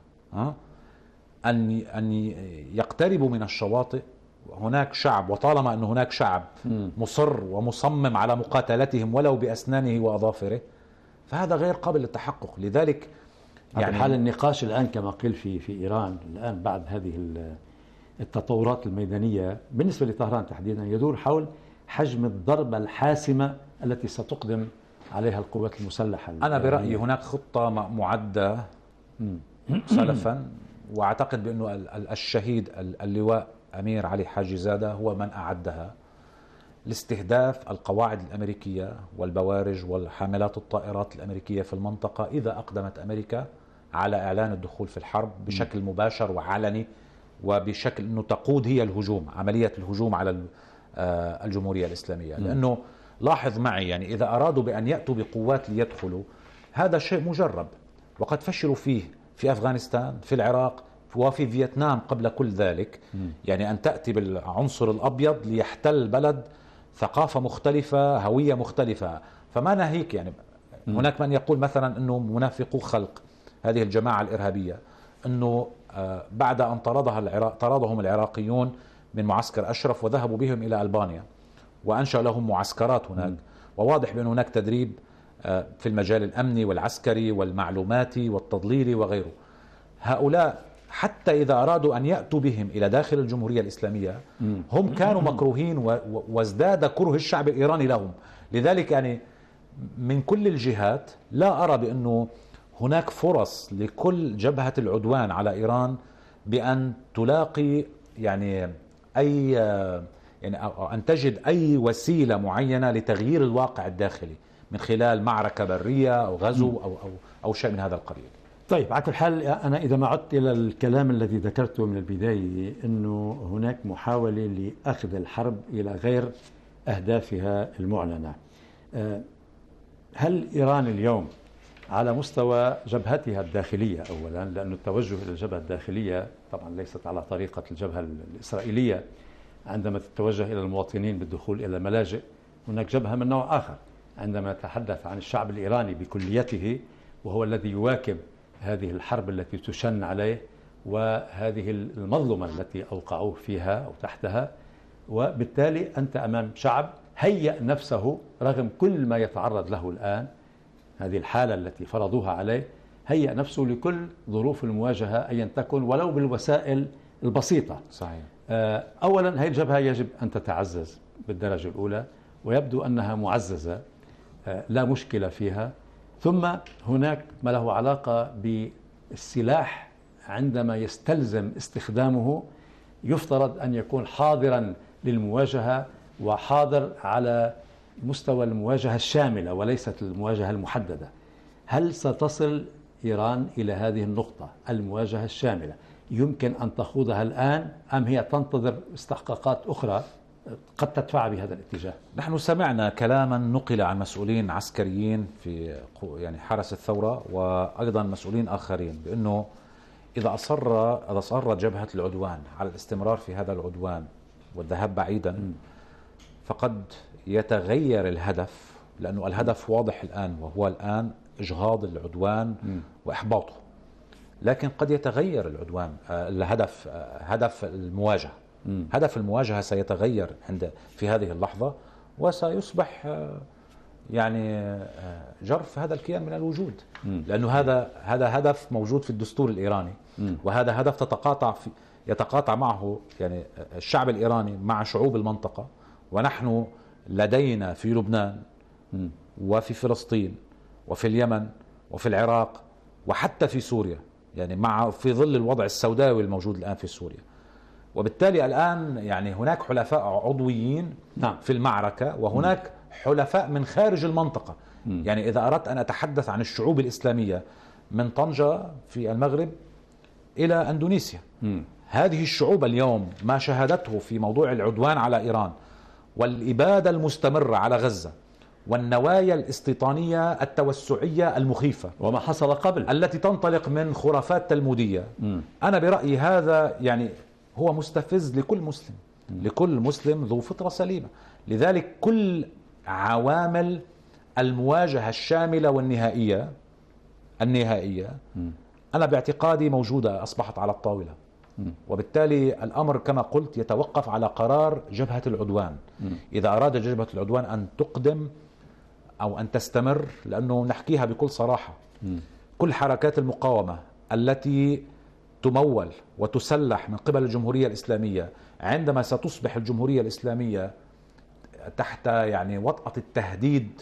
أن أن يقتربوا من الشواطئ، هناك شعب، وطالما أن هناك شعب مصر ومصمم على مقاتلتهم ولو بأسنانه وأظافره، فهذا غير قابل للتحقق. لذلك يعني حال النقاش الآن كما قيل في في إيران الآن بعد هذه التطورات الميدانية بالنسبة لطهران تحديدا يدور حول حجم الضربة الحاسمة التي ستقدم عليها القوات المسلحة. أنا برأيي هناك خطة معدة سلفا، وأعتقد بأنه الشهيد اللواء أمير علي حاجي زادة هو من أعدها لاستهداف القواعد الأمريكية والبوارج والحاملات الطائرات الأمريكية في المنطقة إذا أقدمت أمريكا على إعلان الدخول في الحرب بشكل مباشر وعلني، وبشكل أنه تقود هي الهجوم، عملية الهجوم على الجمهورية الإسلامية. لأنه لاحظ معي يعني إذا أرادوا بأن يأتوا بقوات ليدخلوا، هذا شيء مجرب وقد فشلوا فيه في أفغانستان، في العراق، وفي فيتنام قبل كل ذلك. م. يعني أن تأتي بالعنصر الأبيض ليحتل بلد ثقافة مختلفة، هوية مختلفة، فما ناهيك يعني. م. هناك من يقول مثلا أنه منافقو خلق هذه الجماعة الإرهابية، أنه بعد أن طردها العراق طردهم العراقيون من معسكر أشرف وذهبوا بهم إلى ألبانيا وأنشأ لهم معسكرات هناك. م. وواضح بأن هناك تدريب في المجال الأمني والعسكري والمعلوماتي والتضليلي وغيره. هؤلاء حتى إذا أرادوا أن يأتوا بهم إلى داخل الجمهورية الإسلامية هم كانوا مكروهين، وازداد كره الشعب الإيراني لهم. لذلك يعني من كل الجهات لا أرى بأنه هناك فرص لكل جبهة العدوان على إيران بأن تلاقي يعني أي يعني أن تجد أي وسيلة معينة لتغيير الواقع الداخلي من خلال معركة برية أو غزو أو أو أو شيء من هذا القبيل. طيب على كل حال أنا إذا ما عدت إلى الكلام الذي ذكرته من البداية أنه هناك محاولة لأخذ الحرب إلى غير أهدافها المعلنة، هل إيران اليوم على مستوى جبهتها الداخلية أولا، لأن التوجه إلى الجبهة الداخلية طبعا ليست على طريقة الجبهة الإسرائيلية عندما تتوجه إلى المواطنين بالدخول إلى ملاجئ، هناك جبهة من نوع آخر عندما نتحدث عن الشعب الإيراني بكليته، وهو الذي يواكب هذه الحرب التي تشن عليه وهذه المظلمة التي أوقعوه فيها أو تحتها. وبالتالي أنت أمام شعب هيأ نفسه رغم كل ما يتعرض له الآن، هذه الحالة التي فرضوها عليه، هيأ نفسه لكل ظروف المواجهة أيا تكن ولو بالوسائل البسيطة. صحيح. أولا هذه الجبهة يجب أن تتعزز بالدرجة الأولى، ويبدو أنها معززة لا مشكلة فيها. ثم هناك ما له علاقة بالسلاح، عندما يستلزم استخدامه يفترض أن يكون حاضرا للمواجهة وحاضر على مستوى المواجهة الشاملة وليست المواجهة المحددة، هل ستصل إيران إلى هذه النقطة المواجهة الشاملة؟ يمكن أن تخوضها الآن أم هي تنتظر استحقاقات أخرى قد تدفع بهذا الاتجاه؟ نحن سمعنا كلاما نقل عن مسؤولين عسكريين في يعني حرس الثورة وأيضا مسؤولين آخرين بأنه إذا أصر إذا أصرت جبهة العدوان على الاستمرار في هذا العدوان والذهاب بعيدا م. فقد يتغير الهدف، لأنه الهدف واضح الآن وهو الآن إجهاض العدوان م. وإحباطه، لكن قد يتغير العدوان الهدف هدف المواجهة م. هدف المواجهة سيتغير عند في هذه اللحظة وسيصبح يعني جرف هذا الكيان من الوجود م. لأنه هذا هذا هدف موجود في الدستور الإيراني م. وهذا هدف تتقاطع في يتقاطع معه يعني الشعب الإيراني مع شعوب المنطقة، ونحن لدينا في لبنان م. وفي فلسطين وفي اليمن وفي العراق وحتى في سوريا، يعني مع في ظل الوضع السوداوي الموجود الآن في سوريا، وبالتالي الآن يعني هناك حلفاء عضويين نعم. في المعركة، وهناك م. حلفاء من خارج المنطقة م. يعني إذا أردت أن أتحدث عن الشعوب الإسلامية من طنجة في المغرب إلى أندونيسيا م. هذه الشعوب اليوم ما شهدته في موضوع العدوان على إيران والإبادة المستمرة على غزة والنوايا الاستيطانية التوسعية المخيفة وما حصل قبل التي تنطلق من خرافات تلمودية م. أنا برأيي هذا يعني هو مستفز لكل مسلم م. لكل مسلم ذو فطرة سليمة. لذلك كل عوامل المواجهة الشاملة والنهائية النهائية م. أنا باعتقادي موجودة أصبحت على الطاولة م. وبالتالي الأمر كما قلت يتوقف على قرار جبهة العدوان م. إذا أراد جبهة العدوان أن تقدم أو أن تستمر، لأنه نحكيها بكل صراحة م. كل حركات المقاومة التي تمول وتسلح من قبل الجمهورية الإسلامية عندما ستصبح الجمهورية الإسلامية تحت يعني وطأة التهديد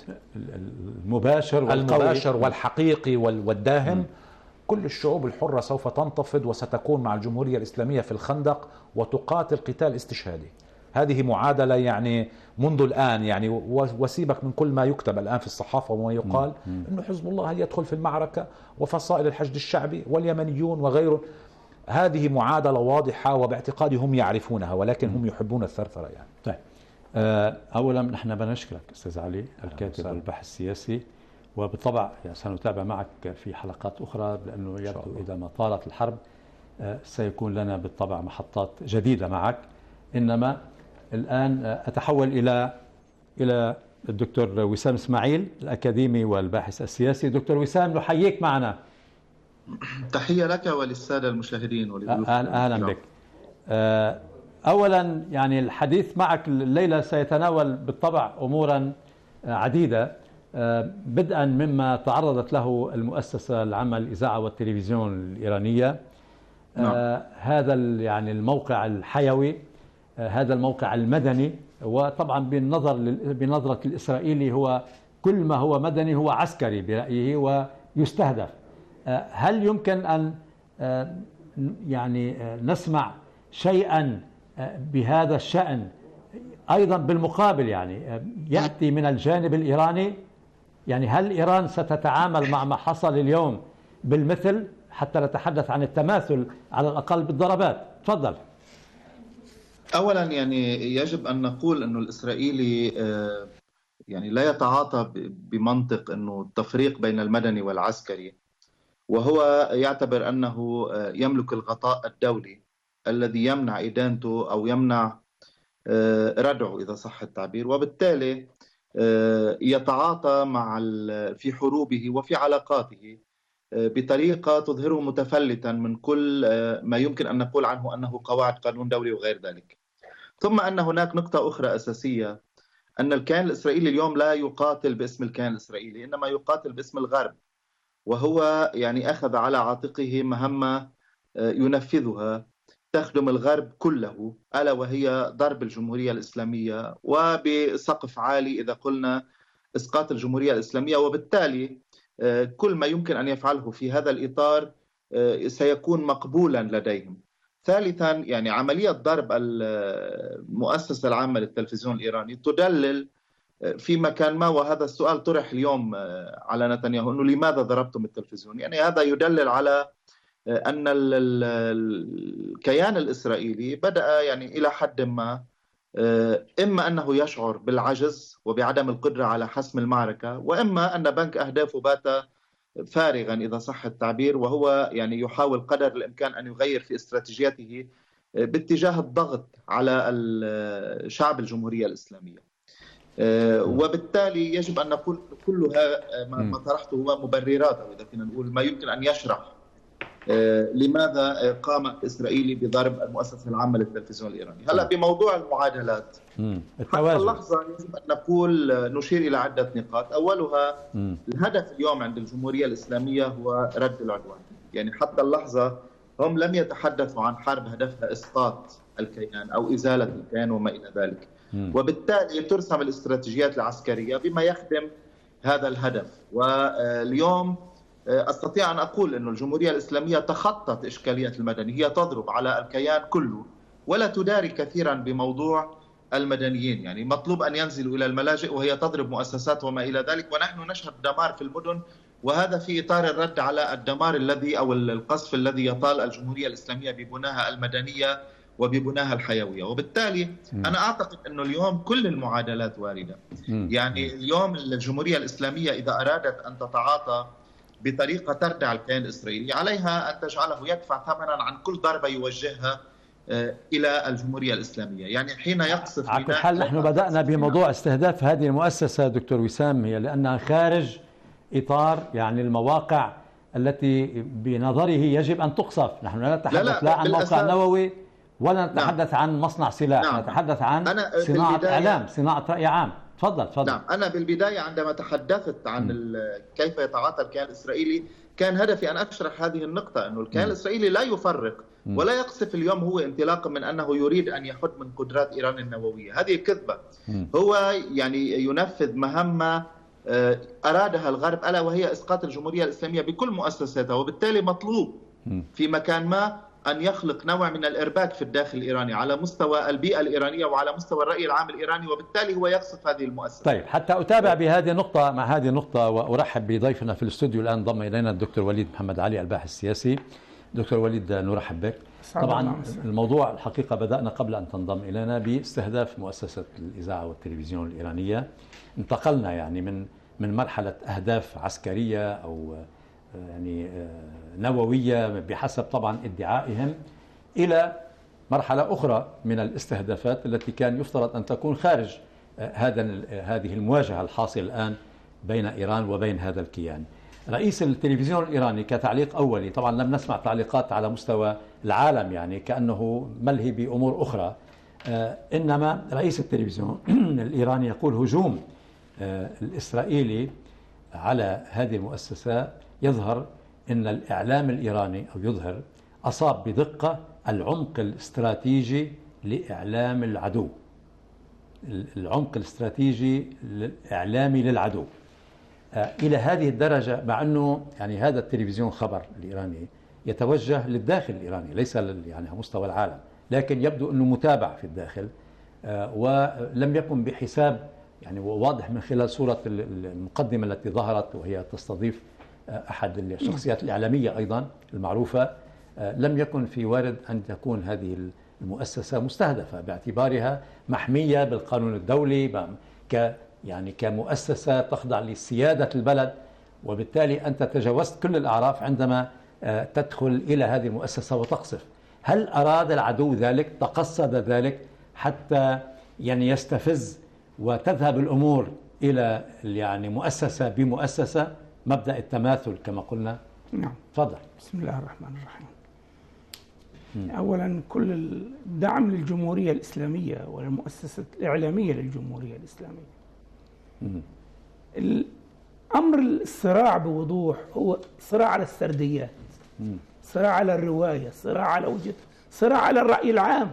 المباشر المباشر والحقيقي والداهم م. كل الشعوب الحرة سوف تنتفض وستكون مع الجمهورية الإسلامية في الخندق وتقاتل قتال استشهادي. هذه معادلة يعني منذ الآن يعني وسيبك من كل ما يكتب الآن في الصحافة وما يقال أنه حزب الله يدخل في المعركة وفصائل الحشد الشعبي واليمنيون وغيره. هذه معادلة واضحة وباعتقادي هم يعرفونها، ولكن هم يحبون الثرثرة يعني. طيب أولا نحن بنشكرك أستاذ علي الكاتب والباحث السياسي، وبالطبع سنتابع معك في حلقات أخرى لأنه يبدو إذا ما طالت الحرب سيكون لنا بالطبع محطات جديدة معك. إنما الآن أتحول إلى إلى الدكتور وسام إسماعيل الأكاديمي والباحث السياسي. دكتور وسام نحييك معنا. تحية لك وللسادة المشاهدين ولضيوفك. أهلا بك. أولا يعني الحديث معك الليلة سيتناول بالطبع أمورا عديدة، بدءا مما تعرضت له المؤسسة العامة للإذاعة والتلفزيون الإيرانية. نعم. آه هذا يعني الموقع الحيوي، آه هذا الموقع المدني، وطبعا بالنظر بنظرة الإسرائيلي هو كل ما هو مدني هو عسكري برأيه ويستهدف. آه هل يمكن أن آه يعني آه نسمع شيئا آه بهذا الشأن أيضا بالمقابل يعني آه يأتي من الجانب الإيراني؟ يعني هل إيران ستتعامل مع ما حصل اليوم بالمثل حتى نتحدث عن التماثل على الأقل بالضربات؟ تفضل. أولا يعني يجب أن نقول أنه الإسرائيلي يعني لا يتعاطى بمنطق أنه التفريق بين المدني والعسكري، وهو يعتبر أنه يملك الغطاء الدولي الذي يمنع إدانته أو يمنع ردعه إذا صح التعبير، وبالتالي يتعاطى مع في حروبه وفي علاقاته بطريقة تظهره متفلتا من كل ما يمكن أن نقول عنه أنه قواعد قانون دولي وغير ذلك. ثم أن هناك نقطة أخرى أساسية، أن الكيان الإسرائيلي اليوم لا يقاتل باسم الكيان الإسرائيلي، إنما يقاتل باسم الغرب، وهو يعني أخذ على عاتقه مهمة ينفذها تخدم الغرب كله، ألا وهي ضرب الجمهورية الإسلامية وبسقف عالي إذا قلنا إسقاط الجمهورية الإسلامية، وبالتالي كل ما يمكن أن يفعله في هذا الإطار سيكون مقبولا لديهم. ثالثا يعني عملية ضرب المؤسسة العامة للتلفزيون الإيراني تدلل في مكان ما، وهذا السؤال طرح اليوم على نتنياهو أنه لماذا ضربتم التلفزيون؟ يعني هذا يدلل على أن الكيان الإسرائيلي بدأ يعني إلى حد ما إما أنه يشعر بالعجز وبعدم القدرة على حسم المعركة، وإما أن بنك أهدافه بات فارغا إذا صح التعبير، وهو يعني يحاول قدر الإمكان أن يغير في استراتيجيته باتجاه الضغط على الشعب الجمهورية الإسلامية. وبالتالي يجب أن نقول كلها ما طرحته هو مبررات، أو إذا كنا نقول ما يمكن أن يشرح لماذا قام الإسرائيلي بضرب المؤسسة العامة للتلفزيون الإيراني. هلا بموضوع المعادلات حتى اللحظة يجب أن نقول نشير إلى عدة نقاط. أولها مم. الهدف اليوم عند الجمهورية الإسلامية هو رد العدوان. يعني حتى اللحظة هم لم يتحدثوا عن حرب هدفها إسقاط الكيان أو إزالة الكيان وما إلى ذلك، مم. وبالتالي ترسم الاستراتيجيات العسكرية بما يخدم هذا الهدف. واليوم أستطيع أن أقول أن الجمهورية الإسلامية تخطت إشكالية المدني، هي تضرب على الكيان كله ولا تداري كثيرا بموضوع المدنيين. يعني مطلوب أن ينزلوا إلى الملاجئ وهي تضرب مؤسسات وما إلى ذلك، ونحن نشهد دمار في المدن، وهذا في إطار الرد على الدمار الذي أو القصف الذي يطال الجمهورية الإسلامية ببناها المدنية وببناها الحيوية. وبالتالي م. أنا أعتقد أنه اليوم كل المعادلات واردة. م. يعني اليوم الجمهورية الإسلامية إذا أرادت أن تتعاطى بطريقة تردع الكيان الإسرائيلي عليها أن تجعله يدفع ثمنا عن كل ضربة يوجهها إلى الجمهورية الإسلامية. يعني حين يقصف على كل حال نحن بدأنا بموضوع استهداف هذه المؤسسة دكتور وسام، هي لأنها خارج إطار يعني المواقع التي بنظره يجب أن تقصف. نحن لا نتحدث لا, لا, لا عن موقع نووي ولا نتحدث نعم. عن مصنع سلاح، نعم. نتحدث عن صناعة إعلام، صناعة رأي عام. تفضل تفضل. نعم، أنا بالبداية عندما تحدثت عن كيف يتعاطى الكيان الإسرائيلي كان هدفي أن أشرح هذه النقطة، أنه الكيان الإسرائيلي لا يفرق ولا يقصف اليوم هو انطلاقا من أنه يريد أن يحد من قدرات إيران النووية. هذه كذبة. هو يعني ينفذ مهمة أرادها الغرب، ألا وهي إسقاط الجمهورية الإسلامية بكل مؤسساتها، وبالتالي مطلوب في مكان ما أن يخلق نوع من الإرباك في الداخل الإيراني على مستوى البيئة الإيرانية وعلى مستوى الرأي العام الإيراني، وبالتالي هو يقصف هذه المؤسسة. طيب، حتى أتابع بهذه النقطة مع هذه النقطة وأرحب بضيفنا في الاستوديو الآن، ضم إلينا الدكتور وليد محمد علي الباحث السياسي. دكتور وليد نرحب بك. طبعا الموضوع الحقيقة بدأنا قبل أن تنضم إلينا باستهداف مؤسسة الإذاعة والتلفزيون الإيرانية. انتقلنا يعني من من مرحلة أهداف عسكرية أو يعني نووية بحسب طبعا ادعائهم إلى مرحلة أخرى من الاستهدافات التي كان يفترض أن تكون خارج هذا هذه المواجهة الحاصلة الآن بين إيران وبين هذا الكيان. رئيس التلفزيون الإيراني كتعليق أولي، طبعا لم نسمع تعليقات على مستوى العالم يعني كأنه ملهي بأمور أخرى، إنما رئيس التلفزيون الإيراني يقول هجوم الإسرائيلي على هذه المؤسسة يظهر أن الإعلام الإيراني أو يظهر أصاب بدقة العمق الاستراتيجي لإعلام العدو، العمق الاستراتيجي الإعلامي للعدو إلى هذه الدرجة، مع أنه يعني هذا التلفزيون خبر الإيراني يتوجه للداخل الإيراني ليس يعني على مستوى العالم، لكن يبدو أنه متابع في الداخل ولم يكن بحساب يعني واضح من خلال صورة المقدمة التي ظهرت وهي تستضيف أحد الشخصيات الإعلامية أيضا المعروفة. لم يكن في وارد أن تكون هذه المؤسسة مستهدفة باعتبارها محمية بالقانون الدولي ك يعني كمؤسسة تخضع لسيادة البلد، وبالتالي أنت تجاوزت كل الأعراف عندما تدخل إلى هذه المؤسسة وتقصف. هل أراد العدو ذلك؟ تقصد ذلك حتى يعني يستفز وتذهب الأمور إلى يعني مؤسسة بمؤسسة، مبدأ التماثل كما قلنا؟ نعم. تفضل. بسم الله الرحمن الرحيم. أولا كل الدعم للجمهورية الإسلامية والمؤسسة الإعلامية للجمهورية الإسلامية. مم. الأمر الصراع بوضوح هو صراع على السرديات، مم. صراع على الرواية، صراع على وجه، صراع على الرأي العام.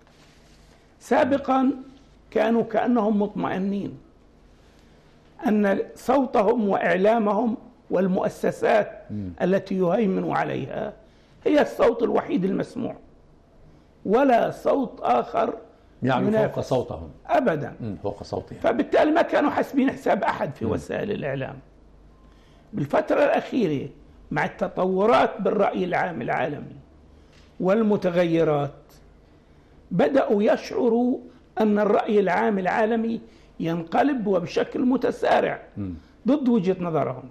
سابقا كانوا كأنهم مطمئنين أن صوتهم وإعلامهم والمؤسسات مم. التي يهيمنوا عليها هي الصوت الوحيد المسموع، ولا صوت آخر يعني ينافس. فوق صوتهم أبدا فوق صوتهم. فبالتالي ما كانوا حاسبين حساب أحد في م. وسائل الإعلام. بالفترة الأخيرة مع التطورات بالرأي العام العالمي والمتغيرات بدأوا يشعروا أن الرأي العام العالمي ينقلب وبشكل متسارع م. ضد وجهة نظرهم.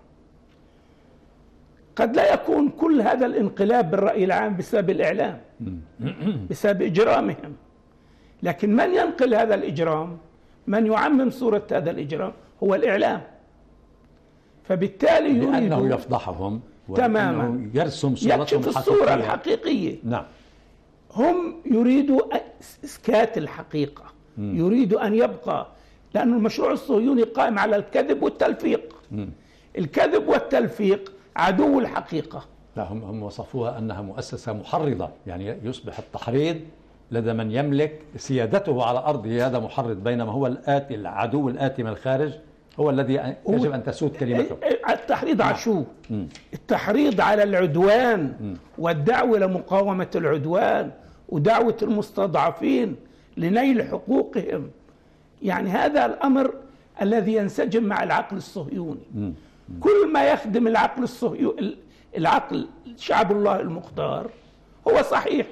قد لا يكون كل هذا الانقلاب بالرأي العام بسبب الإعلام بسبب إجرامهم، لكن من ينقل هذا الإجرام، من يعمم صورة هذا الإجرام هو الإعلام. فبالتالي يريد لأنه يفضحهم تماما، يرسم صورتهم يكشف الصورة الحقيقية. نعم. هم يريدوا إسكات الحقيقة، م. يريدوا أن يبقى، لأن المشروع الصهيوني قائم على الكذب والتلفيق. م. الكذب والتلفيق عدو الحقيقة. لا، هم هم وصفوها أنها مؤسسة محرضة، يعني يصبح التحريض لدى من يملك سيادته على أرضه هذا محرض، بينما هو الآتي العدو الآتي من الخارج هو الذي يجب أن تسود كلمته. التحريض على شو؟ التحريض على العدوان م. والدعوة لمقاومة العدوان ودعوة المستضعفين لنيل حقوقهم. يعني هذا الأمر الذي ينسجم مع العقل الصهيوني. م. كل ما يخدم العقل الصهيوني، العقل شعب الله المختار، هو صحيح.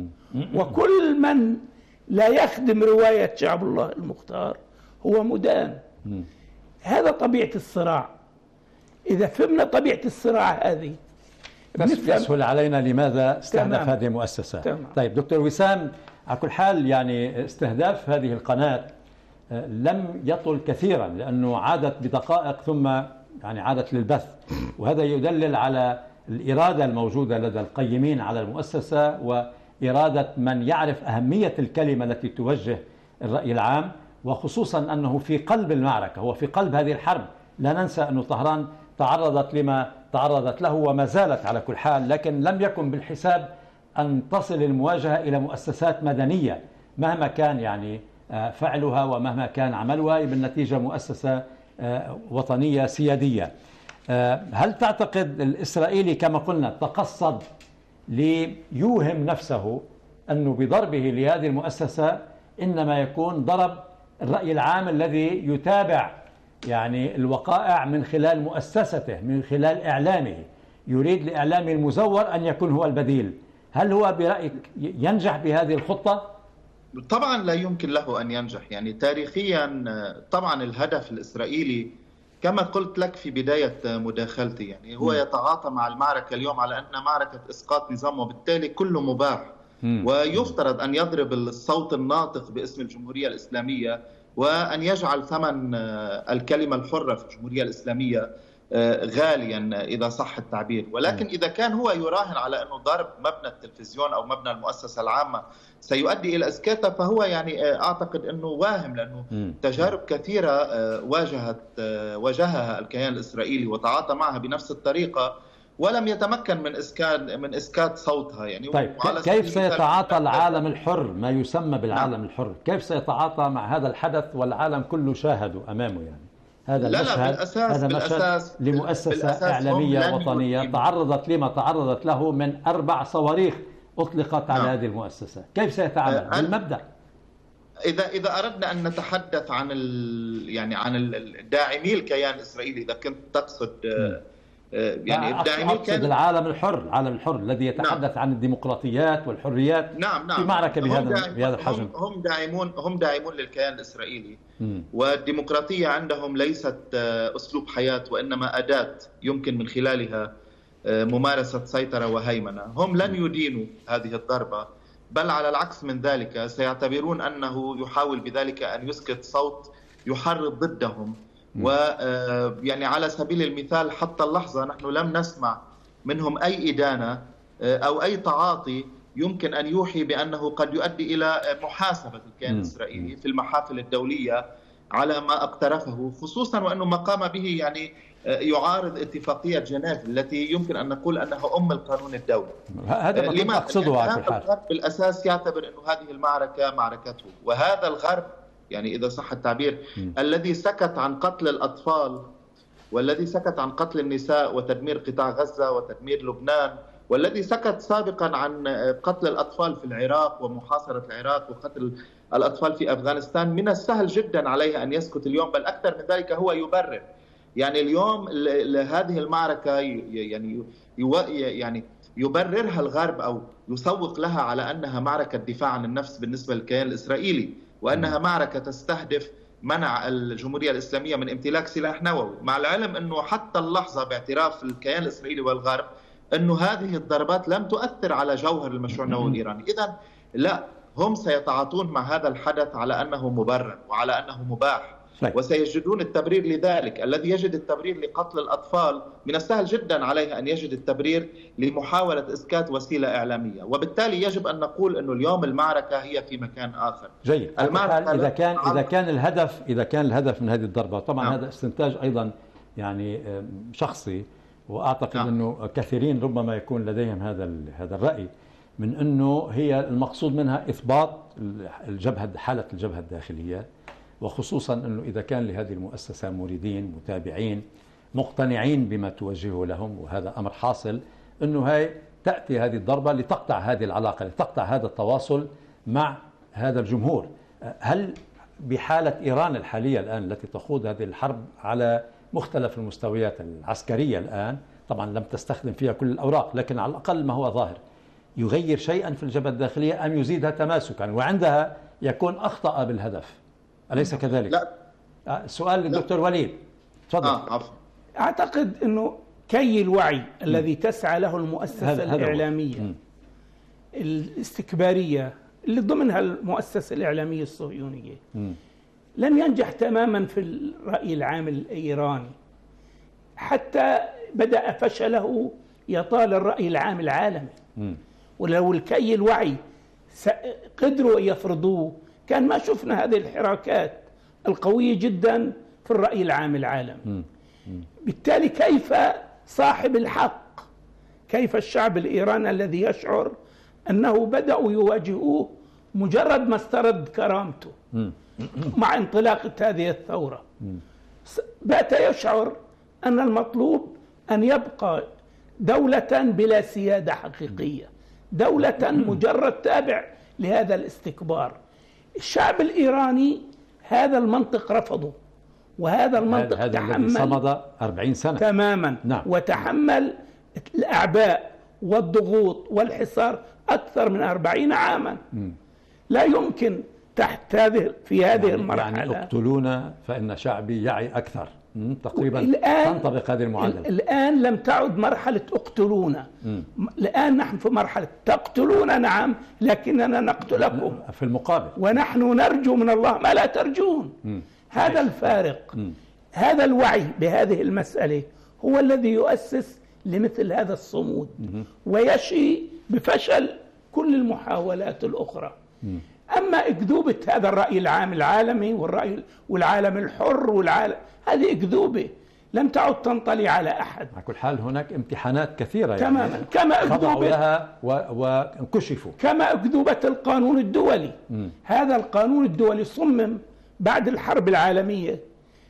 وكل من لا يخدم رواية شعب الله المختار هو مدان. هذا طبيعة الصراع. إذا فهمنا طبيعة الصراع هذه يسهل علينا لماذا استهدف هذه المؤسسة. تمام. طيب دكتور وسام، على كل حال يعني استهداف هذه القناة لم يطل كثيرا، لأنه عادت بدقائق ثم يعني عادت للبث، وهذا يدلل على الإرادة الموجودة لدى القيمين على المؤسسة وإرادة من يعرف أهمية الكلمة التي توجه الرأي العام، وخصوصا أنه في قلب المعركة، هو في قلب هذه الحرب. لا ننسى أن طهران تعرضت لما تعرضت له وما زالت على كل حال، لكن لم يكن بالحساب أن تصل المواجهة إلى مؤسسات مدنية مهما كان يعني فعلها ومهما كان عملها، بالنتيجة مؤسسة وطنية سيادية. هل تعتقد الإسرائيلي كما قلنا تقصد ليوهم نفسه أنه بضربه لهذه المؤسسة إنما يكون ضرب الرأي العام الذي يتابع يعني الوقائع من خلال مؤسسته، من خلال إعلامه، يريد لإعلامه المزور أن يكون هو البديل؟ هل هو برأيك ينجح بهذه الخطة؟ طبعا لا يمكن له أن ينجح. يعني تاريخيا طبعا الهدف الإسرائيلي كما قلت لك في بداية مداخلتي، يعني هو يتعاطى مع المعركة اليوم على أنها معركة إسقاط نظام، وبالتالي كله مباح. ويفترض ويفترض أن يضرب الصوت الناطق باسم الجمهورية الإسلامية وأن يجعل ثمن الكلمة الحرة في الجمهورية الإسلامية غاليا إذا صح التعبير. ولكن إذا كان هو يراهن على أنه ضرب مبنى التلفزيون أو مبنى المؤسسة العامة سيؤدي إلى إسكاتها، فهو يعني أعتقد أنه واهم، لأنه تجارب كثيرة واجهت واجهها الكيان الإسرائيلي وتعاطى معها بنفس الطريقة ولم يتمكن من إسكات من إسكات صوتها. يعني طيب كيف سيتعاطى العالم الحر، ما يسمى بالعالم نعم. الحر، كيف سيتعاطى مع هذا الحدث والعالم كله شاهده أمامه؟ يعني هذا لا المشهد لا بالأساس هذا بالأساس لمؤسسة بالأساس إعلامية وطنية تعرضت لما تعرضت له من أربع صواريخ أطلقت على نعم. هذه المؤسسة. كيف سيتعامل بالمبدأ؟ إذا إذا أردنا أن نتحدث عن يعني عن الداعمي الكيان الإسرائيلي، إذا كنت تقصد م. يعني الداعمين أقصد العالم الحر، العالم الحر الذي يتحدث نعم. عن الديمقراطيات والحريات نعم نعم. في معركة بهذا بهذا الحجم. هم داعمون هم داعمون للكيان الإسرائيلي، م. والديمقراطية عندهم ليست أسلوب حياة وإنما أداة يمكن من خلالها ممارسة سيطرة وهيمنة. هم لن يدينوا هذه الضربة، بل على العكس من ذلك سيعتبرون أنه يحاول بذلك أن يسكت صوت يحرض ضدهم. ويعني على سبيل المثال حتى اللحظة نحن لم نسمع منهم أي إدانة أو أي تعاطي يمكن أن يوحي بأنه قد يؤدي إلى محاسبة الكيان الإسرائيلي في المحافل الدولية على ما اقترفه، خصوصا وأنه ما قام به يعني يعارض اتفاقية جنيف التي يمكن أن نقول أنها أم القانون الدولي. هذا ما أقصده على كل حال. الغرب بالأساس يعتبر أن هذه المعركة معركته، وهذا الغرب يعني إذا صح التعبير م. الذي سكت عن قتل الأطفال والذي سكت عن قتل النساء وتدمير قطاع غزة وتدمير لبنان والذي سكت سابقا عن قتل الأطفال في العراق ومحاصرة العراق وقتل الأطفال في أفغانستان، من السهل جدا عليه أن يسكت اليوم، بل أكثر من ذلك هو يبرر. يعني اليوم هذه المعركة يعني يعني يبررها الغرب أو يسوق لها على أنها معركة دفاع عن النفس بالنسبة للكيان الإسرائيلي، وأنها معركة تستهدف منع الجمهورية الإسلامية من امتلاك سلاح نووي، مع العلم أنه حتى اللحظة باعتراف الكيان الإسرائيلي والغرب أنه هذه الضربات لم تؤثر على جوهر المشروع النووي الإيراني. إذن لا، هم سيتعاطون مع هذا الحدث على أنه مبرر وعلى أنه مباح، وسيجدون التبرير لذلك. الذي يجد التبرير لقتل الأطفال من السهل جدا عليه أن يجد التبرير لمحاولة إسكات وسيلة إعلامية، وبالتالي يجب أن نقول أنه اليوم المعركة هي في مكان آخر. جيد. إذا كان إذا كان الهدف إذا كان الهدف من هذه الضربة، طبعا نعم. هذا استنتاج أيضا يعني شخصي، وأعتقد نعم. أنه كثيرين ربما يكون لديهم هذا هذا الرأي، من أنه هي المقصود منها إثبات الجبهة حالة الجبهة الداخلية، وخصوصا أنه إذا كان لهذه المؤسسة مريدين متابعين مقتنعين بما توجهه لهم، وهذا أمر حاصل، أنه هاي تأتي هذه الضربة لتقطع هذه العلاقة، لتقطع هذا التواصل مع هذا الجمهور. هل بحالة إيران الحالية الآن التي تخوض هذه الحرب على مختلف المستويات العسكرية الآن، طبعا لم تستخدم فيها كل الأوراق، لكن على الأقل ما هو ظاهر، يغير شيئا في الجبهة الداخلية أم يزيدها تماسكا، وعندها يكون أخطأ بالهدف، أليس كذلك؟ لا. سؤال للدكتور وليد، تفضل. آه أعتقد أنه كي الوعي م. الذي تسعى له المؤسسة هذا الإعلامية هذا الاستكبارية اللي ضمنها المؤسسة الإعلامية الصهيونية م. لم ينجح تماما في الرأي العام الإيراني، حتى بدأ فشله يطال الرأي العام العالمي. م. ولو الكي الوعي قدروا يفرضوه كان ما شفنا هذه الحراكات القوية جدا في الرأي العام العالمي. م. م. بالتالي كيف صاحب الحق، كيف الشعب الإيراني الذي يشعر أنه بدأوا يواجهوه مجرد ما استرد كرامته م. مع انطلاقة هذه الثورة، بات يشعر أن المطلوب أن يبقى دولة بلا سيادة حقيقية، دولة مجرد تابع لهذا الاستكبار. الشعب الإيراني هذا المنطق رفضه، وهذا المنطق هذا تحمل صمد أربعين سنة تماما. نعم. وتحمل الأعباء والضغوط والحصار أكثر من أربعين عاما. م. لا يمكن تحت هذه في هذه يعني المرحلة يعني اقتلونا فإن شعبي يعي أكثر. تقريبا تنطبق هذه المعادلة. الآن لم تعد مرحلة اقتلونا، م. الآن نحن في مرحلة تقتلون نعم لكننا نقتلكم في المقابل، ونحن نرجو من الله ما لا ترجون. م. هذا الفارق. م. هذا الوعي بهذه المسألة هو الذي يؤسس لمثل هذا الصمود م. ويشي بفشل كل المحاولات الأخرى. م. أما أكذوبة هذا الرأي العام العالمي والرأي والعالم الحر والعالم، هذه أكذوبة لم تعد تنطلي على أحد. على كل حال هناك امتحانات كثيرة تماما يعني كما أكذوبة لها وانكشفوا، كما أكذوبة القانون الدولي. م. هذا القانون الدولي صمم بعد الحرب العالمية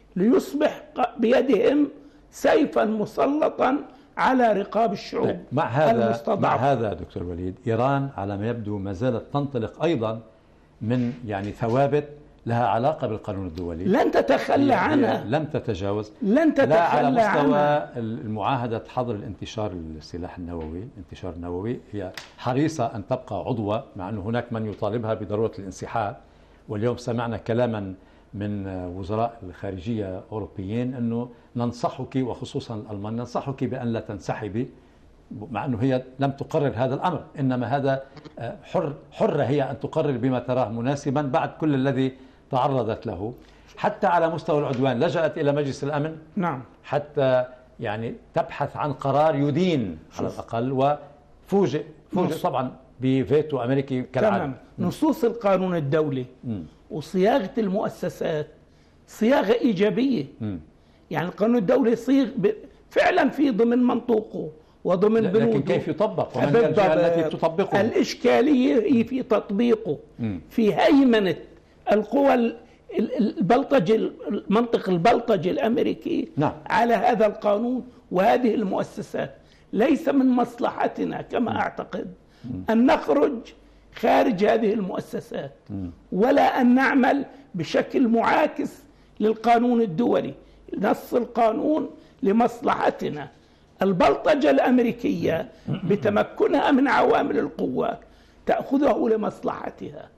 ليصبح بيدهم سيفا مسلطا على رقاب الشعوب. مع هذا مع هذا دكتور وليد، إيران على ما يبدو ما زالت تنطلق أيضا من يعني ثوابت لها علاقة بالقانون الدولي، لن تتخلى عنها، لم تتجاوز، لن تتخلى لا على مستوى عنها. المعاهدة حظر الانتشار السلاح النووي، الانتشار النووي، هي حريصة أن تبقى عضوة، مع أن هناك من يطالبها بضرورة الانسحاب. واليوم سمعنا كلاما من وزراء الخارجية أوروبيين أنه ننصحك، وخصوصا الألمان، ننصحك بأن لا تنسحبي، مع أنه هي لم تقرر هذا الأمر، إنما هذا حر حرة هي أن تقرر بما تراه مناسبا بعد كل الذي تعرضت له، حتى على مستوى العدوان لجأت إلى مجلس الأمن. نعم. حتى يعني تبحث عن قرار يدين على الأقل، وفوجئ فوجئ طبعا بفيتو أمريكي كالعادة. تمام. نصوص القانون الدولي م. وصياغة المؤسسات صياغة إيجابية. م. يعني القانون الدولي صيغ فعلا في ضمن منطوقه وضمن بنوده، لكن كيف يطبق ومن هي الجهة التي تطبقه؟ الإشكالية هي في تطبيقه، م. في هيمنة القوى البلطجي، المنطق البلطجي الأمريكي. نعم. على هذا القانون وهذه المؤسسات. ليس من مصلحتنا كما أعتقد أن نخرج خارج هذه المؤسسات، ولا أن نعمل بشكل معاكس للقانون الدولي. نص القانون لمصلحتنا. البلطجة الأمريكية بتمكنها من عوامل القوة تأخذه لمصلحتها.